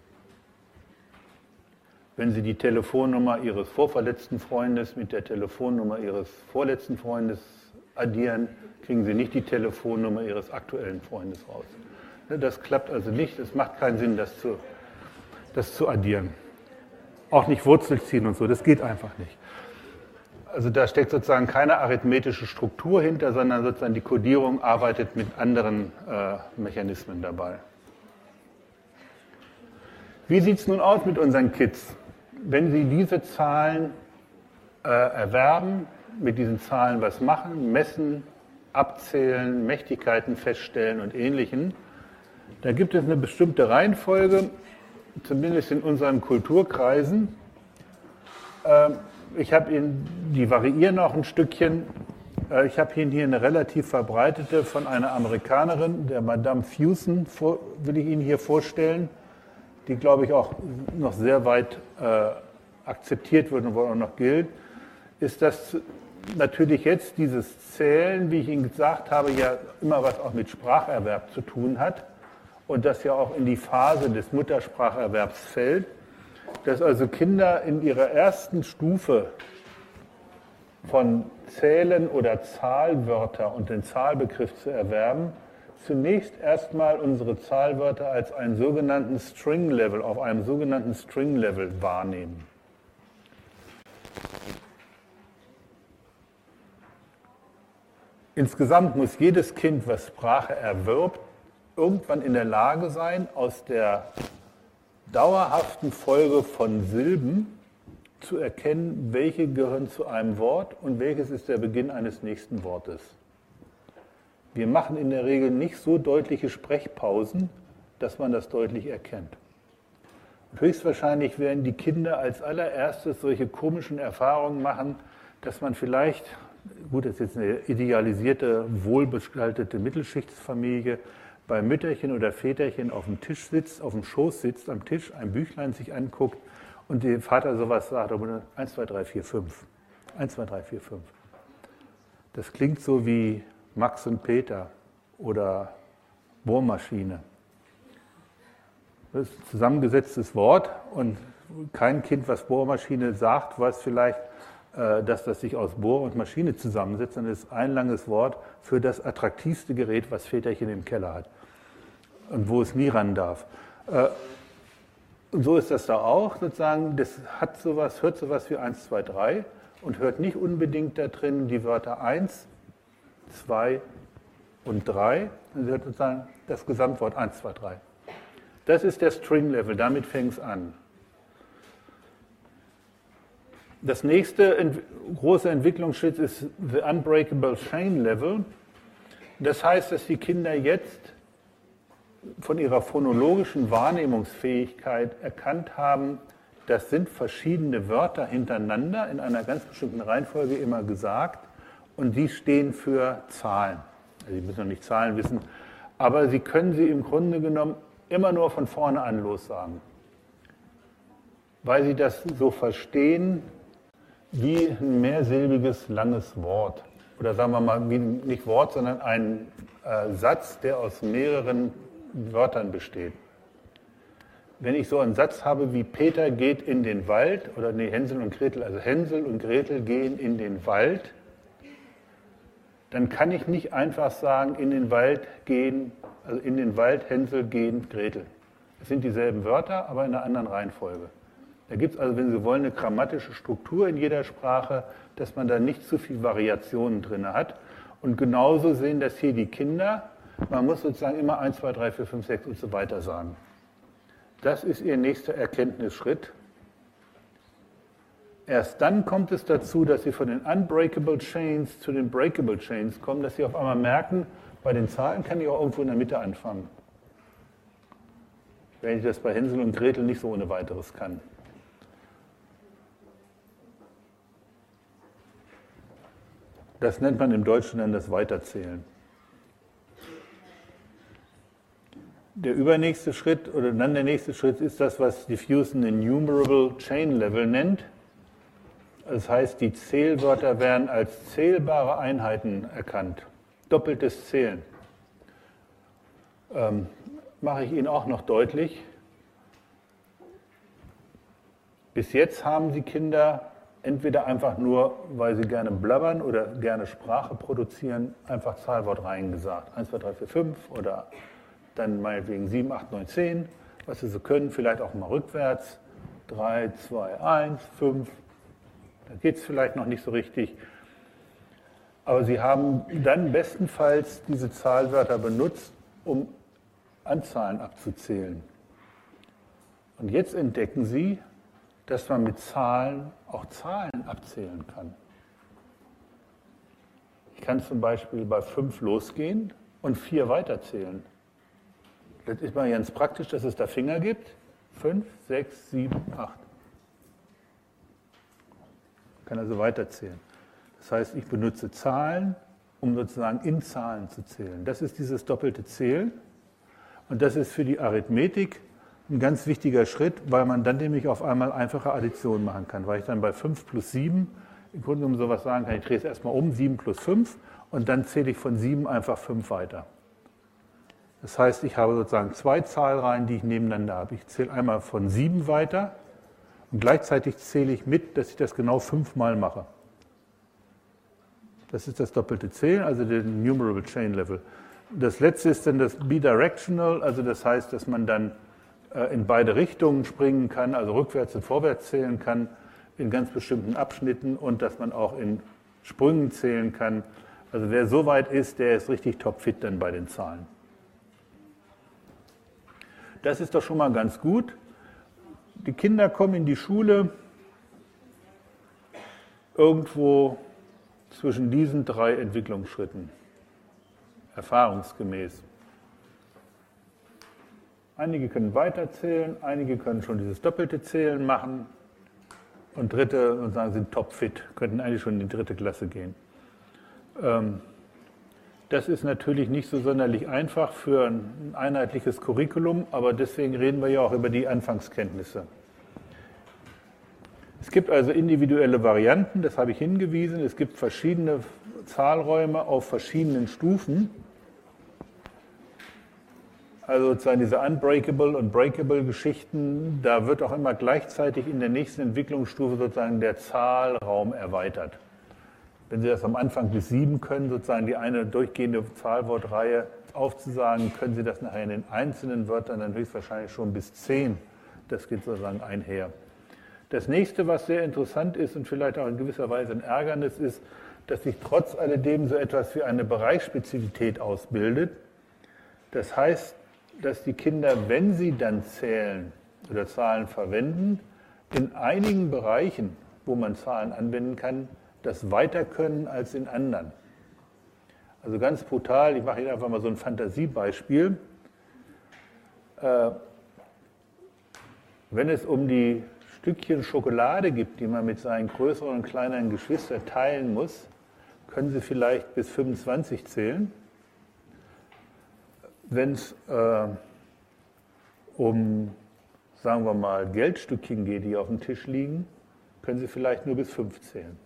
Wenn Sie die Telefonnummer Ihres vorverletzten Freundes mit der Telefonnummer Ihres vorletzten Freundes addieren, kriegen Sie nicht die Telefonnummer Ihres aktuellen Freundes raus. Das klappt also nicht. Es macht keinen Sinn, das zu, das zu addieren. Auch nicht Wurzel ziehen und so, das geht einfach nicht. Also da steckt sozusagen keine arithmetische Struktur hinter, sondern sozusagen die Kodierung arbeitet mit anderen äh, Mechanismen dabei. Wie sieht es nun aus mit unseren Kids? Wenn sie diese Zahlen äh, erwerben, mit diesen Zahlen was machen, messen, abzählen, Mächtigkeiten feststellen und Ähnlichem, da gibt es eine bestimmte Reihenfolge, zumindest in unseren Kulturkreisen. Äh, Ich habe Ihnen, die variieren auch ein Stückchen. Ich habe Ihnen hier eine relativ verbreitete von einer Amerikanerin, der Madame Fuson, will ich Ihnen hier vorstellen, die, glaube ich, auch noch sehr weit äh, akzeptiert wird und wohl auch noch gilt, ist, dass natürlich jetzt dieses Zählen, wie ich Ihnen gesagt habe, ja immer was auch mit Spracherwerb zu tun hat und das ja auch in die Phase des Mutterspracherwerbs fällt. Dass also Kinder in ihrer ersten Stufe von Zählen oder Zahlwörter und den Zahlbegriff zu erwerben, zunächst erstmal unsere Zahlwörter als einen sogenannten String Level, auf einem sogenannten String Level wahrnehmen. Insgesamt muss jedes Kind, was Sprache erwirbt, irgendwann in der Lage sein, aus der dauerhaften Folge von Silben zu erkennen, welche gehören zu einem Wort und welches ist der Beginn eines nächsten Wortes. Wir machen in der Regel nicht so deutliche Sprechpausen, dass man das deutlich erkennt. Und höchstwahrscheinlich werden die Kinder als allererstes solche komischen Erfahrungen machen, dass man vielleicht, gut, das ist jetzt eine idealisierte, wohlgestaltete Mittelschichtsfamilie, bei Mütterchen oder Väterchen auf dem Tisch sitzt, auf dem Schoß sitzt, am Tisch ein Büchlein sich anguckt und der Vater sowas sagt, eins, zwei, drei, vier, fünf. eins, zwei, drei, vier, fünf. Das klingt so wie Max und Peter oder Bohrmaschine. Das ist ein zusammengesetztes Wort und kein Kind, was Bohrmaschine sagt, weiß vielleicht, dass das sich aus Bohr und Maschine zusammensetzt, sondern es ist ein langes Wort für das attraktivste Gerät, was Väterchen im Keller hat und wo es nie ran darf. Und so ist das da auch, sozusagen, das hat sowas, hört sowas wie eins, zwei, drei und hört nicht unbedingt da drin die Wörter eins, zwei und drei, und hört sozusagen das Gesamtwort eins, zwei, drei. Das ist der String Level, damit fängt es an. Das nächste ent- große Entwicklungsschritt ist the Unbreakable Chain Level. Das heißt, dass die Kinder jetzt von ihrer phonologischen Wahrnehmungsfähigkeit erkannt haben, das sind verschiedene Wörter hintereinander in einer ganz bestimmten Reihenfolge immer gesagt und die stehen für Zahlen. Also Sie müssen noch nicht Zahlen wissen, aber Sie können sie im Grunde genommen immer nur von vorne an lossagen, weil Sie das so verstehen, wie ein mehrsilbiges, langes Wort. Oder sagen wir mal, wie nicht Wort, sondern ein äh, Satz, der aus mehreren Wörtern besteht. Wenn ich so einen Satz habe wie Peter geht in den Wald, oder nee, Hänsel und Gretel, also Hänsel und Gretel gehen in den Wald, dann kann ich nicht einfach sagen, in den Wald gehen, also in den Wald Hänsel gehen Gretel. Es sind dieselben Wörter, aber in einer anderen Reihenfolge. Da gibt es also, wenn Sie wollen, eine grammatische Struktur in jeder Sprache, dass man da nicht zu viel Variationen drin hat. Und genauso sehen das hier die Kinder. Man muss sozusagen immer eins, zwei, drei, vier, fünf, sechs und so weiter sagen. Das ist Ihr nächster Erkenntnisschritt. Erst dann kommt es dazu, dass Sie von den Unbreakable Chains zu den Breakable Chains kommen, dass Sie auf einmal merken, bei den Zahlen kann ich auch irgendwo in der Mitte anfangen. Wenn ich das bei Hänsel und Gretel nicht so ohne weiteres kann. Das nennt man im Deutschen dann das Weiterzählen. Der übernächste Schritt oder dann der nächste Schritt ist das, was Diffusion Enumerable Chain Level nennt. Das heißt, die Zählwörter werden als zählbare Einheiten erkannt. Doppeltes Zählen. Ähm, mache ich Ihnen auch noch deutlich. Bis jetzt haben die Kinder entweder einfach nur, weil sie gerne blabbern oder gerne Sprache produzieren, einfach Zahlwortreihen gesagt. eins, zwei, drei, vier, fünf oder dann meinetwegen sieben, acht, neun, zehn, was sie so können, vielleicht auch mal rückwärts. drei, zwei, eins, fünf. Da geht es vielleicht noch nicht so richtig. Aber sie haben dann bestenfalls diese Zahlwörter benutzt, um Anzahlen abzuzählen. Und jetzt entdecken sie, dass man mit Zahlen auch Zahlen abzählen kann. Ich kann zum Beispiel bei fünf losgehen und vier weiterzählen. Das ist mal ganz praktisch, dass es da Finger gibt. fünf, sechs, sieben, acht. Ich kann also weiterzählen. Das heißt, ich benutze Zahlen, um sozusagen in Zahlen zu zählen. Das ist dieses doppelte Zählen. Und das ist für die Arithmetik ein ganz wichtiger Schritt, weil man dann nämlich auf einmal einfache Additionen machen kann. Weil ich dann bei fünf plus sieben im Grunde genommen sowas sagen kann, ich drehe es erstmal um, sieben plus fünf, und dann zähle ich von sieben einfach fünf weiter. Das heißt, ich habe sozusagen zwei Zahlreihen, die ich nebeneinander habe. Ich zähle einmal von sieben weiter und gleichzeitig zähle ich mit, dass ich das genau fünfmal mache. Das ist das doppelte Zählen, also der Numerable Chain Level. Das letzte ist dann das Bidirectional, also das heißt, dass man dann in beide Richtungen springen kann, also rückwärts und vorwärts zählen kann, in ganz bestimmten Abschnitten, und dass man auch in Sprüngen zählen kann. Also wer so weit ist, der ist richtig topfit dann bei den Zahlen. Das ist doch schon mal ganz gut. Die Kinder kommen in die Schule irgendwo zwischen diesen drei Entwicklungsschritten, erfahrungsgemäß. Einige können weiterzählen, einige können schon dieses doppelte Zählen machen und Dritte sozusagen sind topfit, könnten eigentlich schon in die dritte Klasse gehen. Das ist natürlich nicht so sonderlich einfach für ein einheitliches Curriculum, aber deswegen reden wir ja auch über die Anfangskenntnisse. Es gibt also individuelle Varianten, das habe ich hingewiesen. Es gibt verschiedene Zahlräume auf verschiedenen Stufen. Also sozusagen diese Unbreakable und Breakable Geschichten, da wird auch immer gleichzeitig in der nächsten Entwicklungsstufe sozusagen der Zahlraum erweitert. Wenn Sie das am Anfang bis sieben können, sozusagen die eine durchgehende Zahlwortreihe aufzusagen, können Sie das nachher in den einzelnen Wörtern dann höchstwahrscheinlich schon bis zehn. Das geht sozusagen einher. Das nächste, was sehr interessant ist und vielleicht auch in gewisser Weise ein Ärgernis ist, dass sich trotz alledem so etwas wie eine Bereichsspezifität ausbildet. Das heißt, dass die Kinder, wenn sie dann zählen oder Zahlen verwenden, in einigen Bereichen, wo man Zahlen anwenden kann, das weiter können als in anderen. Also ganz brutal, ich mache Ihnen einfach mal so ein Fantasiebeispiel. Äh, wenn es um die Stückchen Schokolade gibt, die man mit seinen größeren und kleineren Geschwistern teilen muss, können Sie vielleicht bis fünfundzwanzig zählen. Wenn es äh, um, sagen wir mal, Geldstückchen geht, die auf dem Tisch liegen, können Sie vielleicht nur bis fünf zählen.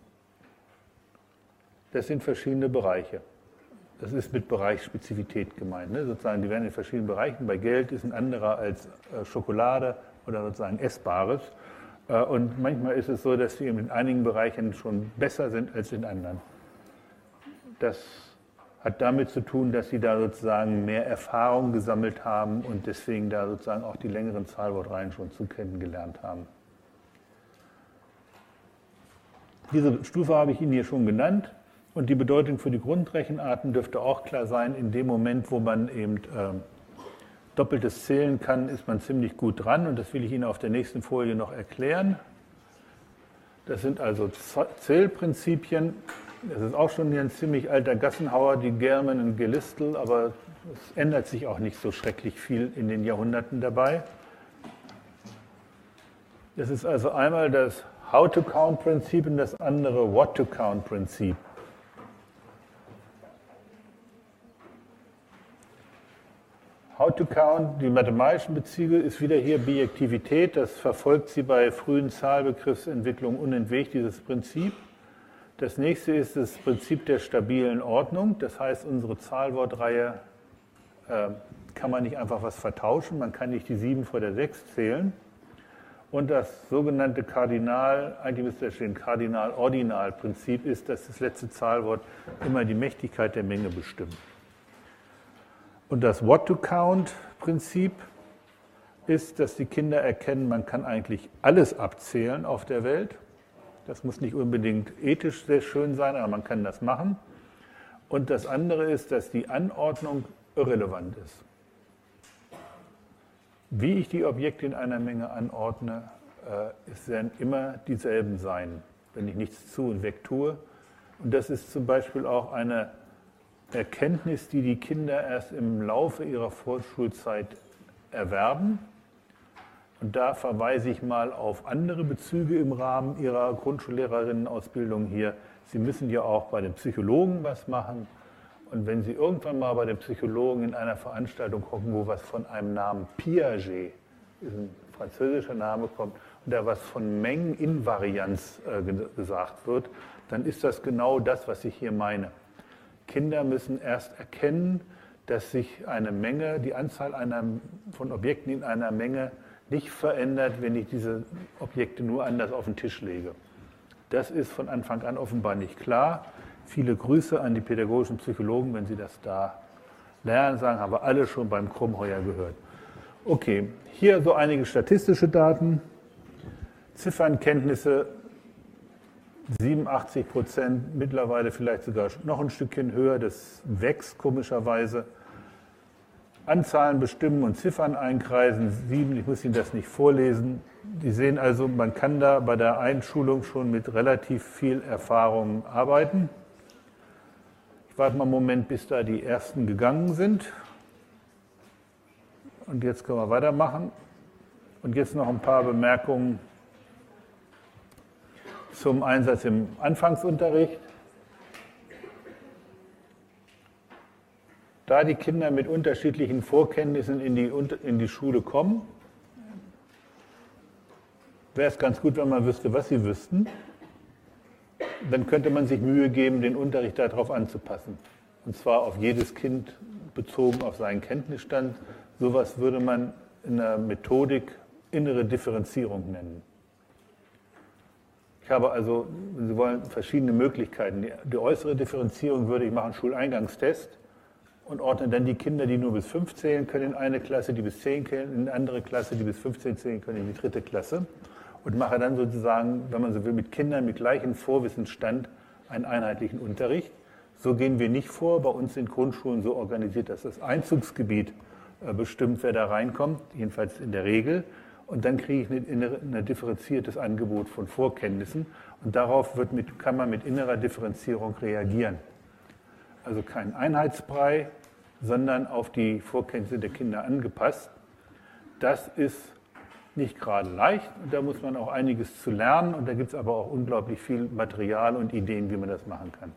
Das sind verschiedene Bereiche. Das ist mit Bereichsspezifität gemeint. Ne? Sozusagen, die werden in verschiedenen Bereichen. Bei Geld ist ein anderer als äh, Schokolade oder sozusagen Essbares. Äh, und manchmal ist es so, dass sie in einigen Bereichen schon besser sind als in anderen. Das hat damit zu tun, dass sie da sozusagen mehr Erfahrung gesammelt haben und deswegen da sozusagen auch die längeren Zahlwortreihen schon zu kennengelernt haben. Diese Stufe habe ich Ihnen hier schon genannt und die Bedeutung für die Grundrechenarten dürfte auch klar sein. In dem Moment, wo man eben äh, doppeltes zählen kann, ist man ziemlich gut dran und das will ich Ihnen auf der nächsten Folie noch erklären. Das sind also Zählprinzipien. Das ist auch schon ein ziemlich alter Gassenhauer, die German und Gelistel, aber es ändert sich auch nicht so schrecklich viel in den Jahrhunderten dabei. Das ist also einmal das How-to-Count-Prinzip und das andere What-to-Count-Prinzip. How-to-Count, die mathematischen Bezüge, ist wieder hier Bijektivität. Das verfolgt Sie bei frühen Zahlbegriffsentwicklungen unentwegt, dieses Prinzip. Das nächste ist das Prinzip der stabilen Ordnung. Das heißt, unsere Zahlwortreihe äh, kann man nicht einfach was vertauschen. Man kann nicht die sieben vor der sechs zählen. Und das sogenannte Kardinal, eigentlich müsste da stehen, Kardinal-Ordinal-Prinzip ist, dass das letzte Zahlwort immer die Mächtigkeit der Menge bestimmt. Und das What-to-Count-Prinzip ist, dass die Kinder erkennen, man kann eigentlich alles abzählen auf der Welt. Das muss nicht unbedingt ethisch sehr schön sein, aber man kann das machen. Und das andere ist, dass die Anordnung irrelevant ist. Wie ich die Objekte in einer Menge anordne, es werden immer dieselben sein, wenn ich nichts zu und weg tue. Und das ist zum Beispiel auch eine Erkenntnis, die die Kinder erst im Laufe ihrer Vorschulzeit erwerben. Und da verweise ich mal auf andere Bezüge im Rahmen Ihrer Grundschullehrerinnenausbildung hier. Sie müssen ja auch bei den Psychologen was machen. Und wenn Sie irgendwann mal bei den Psychologen in einer Veranstaltung gucken, wo was von einem Namen Piaget, ist ein französischer Name, kommt, und da was von Mengeninvarianz äh, gesagt wird, dann ist das genau das, was ich hier meine. Kinder müssen erst erkennen, dass sich eine Menge, die Anzahl einer, von Objekten in einer Menge nicht verändert, wenn ich diese Objekte nur anders auf den Tisch lege. Das ist von Anfang an offenbar nicht klar. Viele Grüße an die pädagogischen Psychologen, wenn Sie das da lernen, sagen, haben wir alle schon beim Krummheuer gehört. Okay, hier so einige statistische Daten. Ziffernkenntnisse siebenundachtzig Prozent, mittlerweile vielleicht sogar noch ein Stückchen höher, das wächst komischerweise. Anzahlen bestimmen und Ziffern einkreisen, sieben, ich muss Ihnen das nicht vorlesen. Sie sehen also, man kann da bei der Einschulung schon mit relativ viel Erfahrung arbeiten. Ich warte mal einen Moment, bis da die ersten gegangen sind. Und jetzt können wir weitermachen. Und jetzt noch ein paar Bemerkungen zum Einsatz im Anfangsunterricht. Da die Kinder mit unterschiedlichen Vorkenntnissen in die, in die Schule kommen, wäre es ganz gut, wenn man wüsste, was sie wüssten. Dann könnte man sich Mühe geben, den Unterricht darauf anzupassen. Und zwar auf jedes Kind bezogen auf seinen Kenntnisstand. Sowas würde man in der Methodik innere Differenzierung nennen. Ich habe also, wenn Sie wollen, verschiedene Möglichkeiten. Die, die äußere Differenzierung würde ich machen, Schuleingangstest, und ordne dann die Kinder, die nur bis fünf zählen können, in eine Klasse, die bis zehn zählen, in eine andere Klasse, die bis fünfzehn zählen können, in die dritte Klasse. Und mache dann sozusagen, wenn man so will, mit Kindern mit gleichem Vorwissensstand einen einheitlichen Unterricht. So gehen wir nicht vor. Bei uns sind Grundschulen so organisiert, dass das Einzugsgebiet bestimmt, wer da reinkommt, jedenfalls in der Regel. Und dann kriege ich ein, ein differenziertes Angebot von Vorkenntnissen. Und darauf wird mit, kann man mit innerer Differenzierung reagieren. Also kein Einheitsbrei, sondern auf die Vorkenntnisse der Kinder angepasst. Das ist nicht gerade leicht und da muss man auch einiges zu lernen und da gibt es aber auch unglaublich viel Material und Ideen, wie man das machen kann.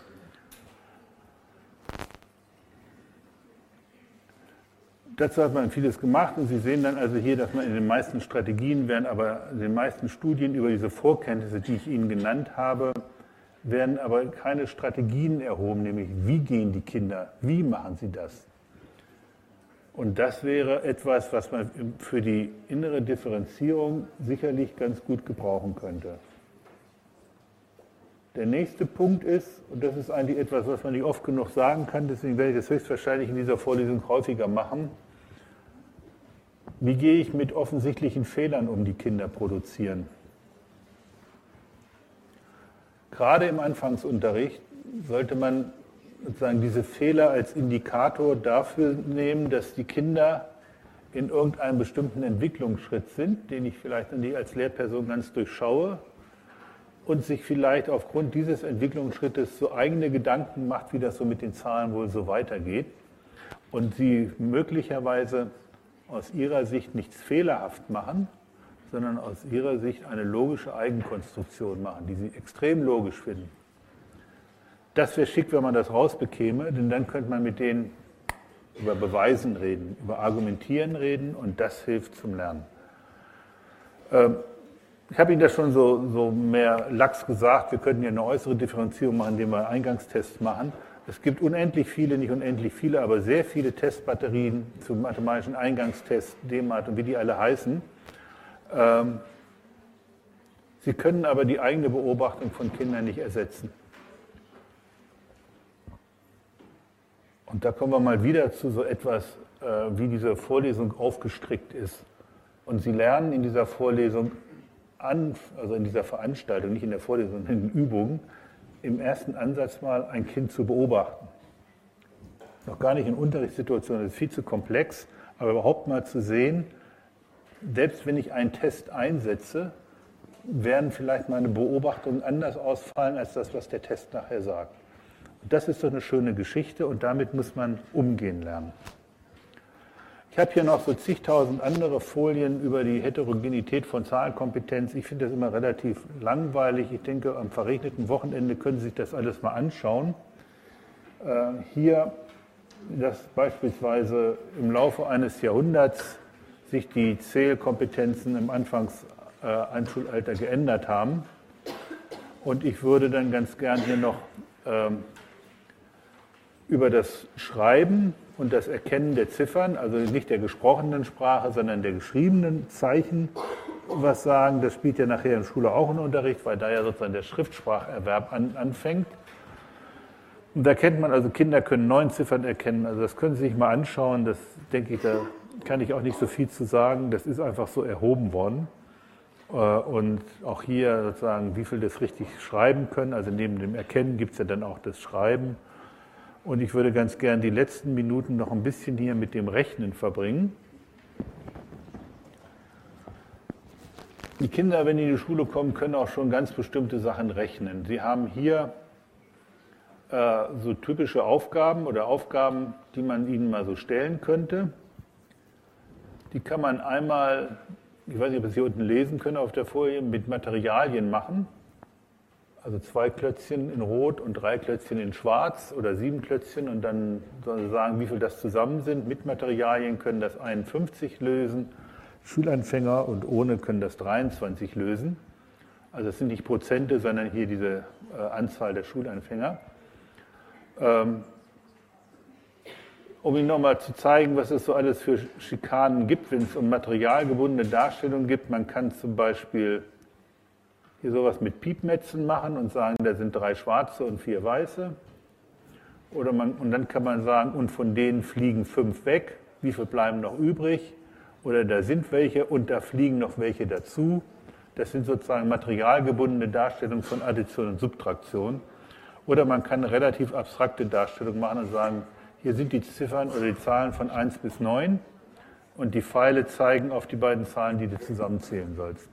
Dazu hat man vieles gemacht und Sie sehen dann also hier, dass man in den meisten Strategien, werden aber in den meisten Studien über diese Vorkenntnisse, die ich Ihnen genannt habe, werden aber keine Strategien erhoben, nämlich wie gehen die Kinder, wie machen sie das? Und das wäre etwas, was man für die innere Differenzierung sicherlich ganz gut gebrauchen könnte. Der nächste Punkt ist, und das ist eigentlich etwas, was man nicht oft genug sagen kann, deswegen werde ich das höchstwahrscheinlich in dieser Vorlesung häufiger machen, wie gehe ich mit offensichtlichen Fehlern um, die Kinder produzieren? gerade im Anfangsunterricht sollte man sozusagen diese Fehler als Indikator dafür nehmen, dass die Kinder in irgendeinem bestimmten Entwicklungsschritt sind, den ich vielleicht nicht als Lehrperson ganz durchschaue, und sich vielleicht aufgrund dieses Entwicklungsschrittes so eigene Gedanken macht, wie das so mit den Zahlen wohl so weitergeht, und sie möglicherweise aus ihrer Sicht nichts fehlerhaft machen, sondern aus ihrer Sicht eine logische Eigenkonstruktion machen, die sie extrem logisch finden. Das wäre schick, wenn man das rausbekäme, denn dann könnte man mit denen über Beweisen reden, über Argumentieren reden, und das hilft zum Lernen. Ähm, ich habe Ihnen das schon so, so mehr lax gesagt, wir könnten ja eine äußere Differenzierung machen, indem wir einen Eingangstest machen. Es gibt unendlich viele, nicht unendlich viele, aber sehr viele Testbatterien zum mathematischen Eingangstest, D MAT und wie die alle heißen. Ähm, Sie können aber die eigene Beobachtung von Kindern nicht ersetzen. Und da kommen wir mal wieder zu so etwas, äh, wie diese Vorlesung aufgestrickt ist. Und Sie lernen in dieser Vorlesung, an, also in dieser Veranstaltung, nicht in der Vorlesung, sondern in den Übungen, im ersten Ansatz mal ein Kind zu beobachten. Noch gar nicht in Unterrichtssituationen, das ist viel zu komplex, aber überhaupt mal zu sehen, selbst wenn ich einen Test einsetze, werden vielleicht meine Beobachtungen anders ausfallen als das, was der Test nachher sagt. Und das ist doch eine schöne Geschichte, und damit muss man umgehen lernen. Ich habe hier noch so zigtausend andere Folien über die Heterogenität von Zahlenkompetenz. Ich finde das immer relativ langweilig. Ich denke, am verregneten Wochenende können Sie sich das alles mal anschauen. Äh, hier, dass beispielsweise im Laufe eines Jahrhunderts sich die Zählkompetenzen im Anfangs-Einschulalter äh, geändert haben. Und ich würde dann ganz gern hier noch ähm, über das Schreiben und das Erkennen der Ziffern, also nicht der gesprochenen Sprache, sondern der geschriebenen Zeichen, was sagen. Das spielt ja nachher in der Schule auch einen Unterricht, weil da ja sozusagen der Schriftspracherwerb an, anfängt. Und da kennt man, also Kinder können neun Ziffern erkennen, also das können Sie sich mal anschauen, das denke ich, da kann ich auch nicht so viel zu sagen, das ist einfach so erhoben worden. Und auch hier sozusagen, wie viel das richtig schreiben können, also neben dem Erkennen gibt es ja dann auch das Schreiben. Und ich würde ganz gern die letzten Minuten noch ein bisschen hier mit dem Rechnen verbringen. Die Kinder, wenn die in die Schule kommen, können auch schon ganz bestimmte Sachen rechnen. Sie haben hier äh, so typische Aufgaben oder Aufgaben, die man ihnen mal so stellen könnte. Die kann man einmal, ich weiß nicht, ob Sie hier unten lesen können auf der Folie, mit Materialien machen. Also zwei Klötzchen in Rot und drei Klötzchen in Schwarz oder sieben Klötzchen, und dann sollen Sie sagen, wie viel das zusammen sind. Mit Materialien können das einundfünfzig lösen, Schulanfänger und ohne können das dreiundzwanzig lösen. Also es sind nicht Prozente, sondern hier diese äh, Anzahl der Schulanfänger. Ähm, um Ihnen nochmal zu zeigen, was es so alles für Schikanen gibt, wenn es um materialgebundene Darstellungen gibt. Man kann zum Beispiel hier sowas mit Piepmetzen machen und sagen, da sind drei schwarze und vier weiße. Oder man, und dann kann man sagen, und von denen fliegen fünf weg, wie viel bleiben noch übrig? Oder da sind welche und da fliegen noch welche dazu. Das sind sozusagen materialgebundene Darstellungen von Addition und Subtraktion. Oder man kann eine relativ abstrakte Darstellung machen und sagen, hier sind die Ziffern oder die Zahlen von eins bis neun und die Pfeile zeigen auf die beiden Zahlen, die du zusammenzählen sollst.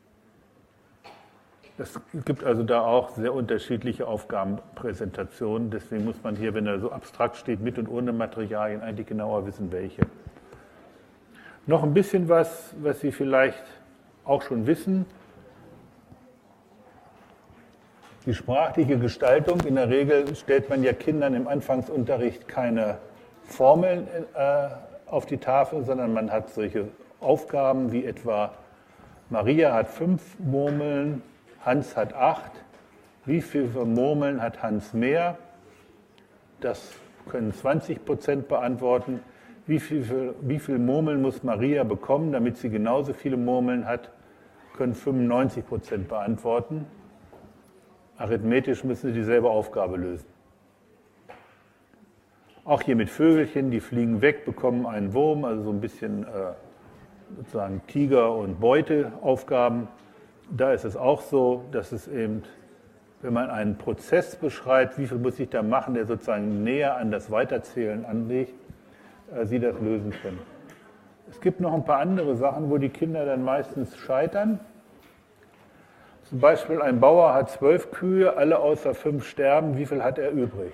Es gibt also da auch sehr unterschiedliche Aufgabenpräsentationen. Deswegen muss man hier, wenn er so abstrakt steht, mit und ohne Materialien, eigentlich genauer wissen, welche. Noch ein bisschen was, was Sie vielleicht auch schon wissen. Die sprachliche Gestaltung. In der Regel stellt man ja Kindern im Anfangsunterricht keine Formeln äh, auf die Tafel, sondern man hat solche Aufgaben wie etwa Maria hat fünf Murmeln, Hans hat acht. Wie viele Murmeln hat Hans mehr? Das können zwanzig Prozent beantworten. Wie viele wie viel Murmeln muss Maria bekommen, damit sie genauso viele Murmeln hat? Können fünfundneunzig Prozent beantworten. Arithmetisch müssen sie dieselbe Aufgabe lösen. Auch hier mit Vögelchen, die fliegen weg, bekommen einen Wurm, also so ein bisschen äh, sozusagen Tiger- und Beute-Aufgaben. Da ist es auch so, dass es eben wenn man einen Prozess beschreibt, wie viel muss ich da machen, der sozusagen näher an das Weiterzählen anlegt, äh, Sie das lösen können. Es gibt noch ein paar andere Sachen, wo die Kinder dann meistens scheitern. Zum Beispiel ein Bauer hat zwölf Kühe, alle außer fünf sterben, wie viel hat er übrig?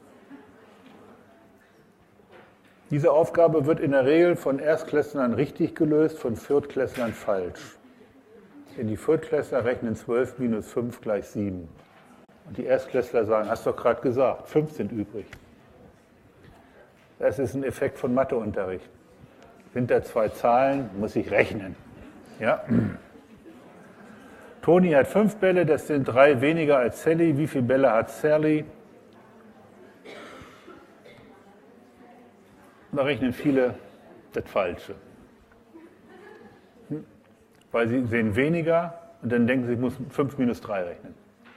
Diese Aufgabe wird in der Regel von Erstklässlern richtig gelöst, von Viertklässlern falsch. Denn die Viertklässler rechnen zwölf minus fünf gleich sieben. Und die Erstklässler sagen, hast du doch gerade gesagt, fünf sind übrig. Das ist ein Effekt von Matheunterricht. Sind da zwei Zahlen, muss ich rechnen. Ja? Toni hat fünf Bälle, das sind drei weniger als Sally. Wie viele Bälle hat Sally? Da rechnen viele das Falsche. Weil sie sehen weniger und dann denken sie, ich muss fünf minus drei rechnen.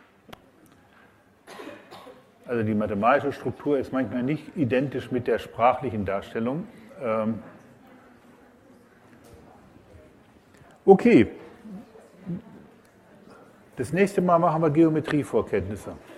Also die mathematische Struktur ist manchmal nicht identisch mit der sprachlichen Darstellung. Okay. Das nächste Mal machen wir Geometrievorkenntnisse.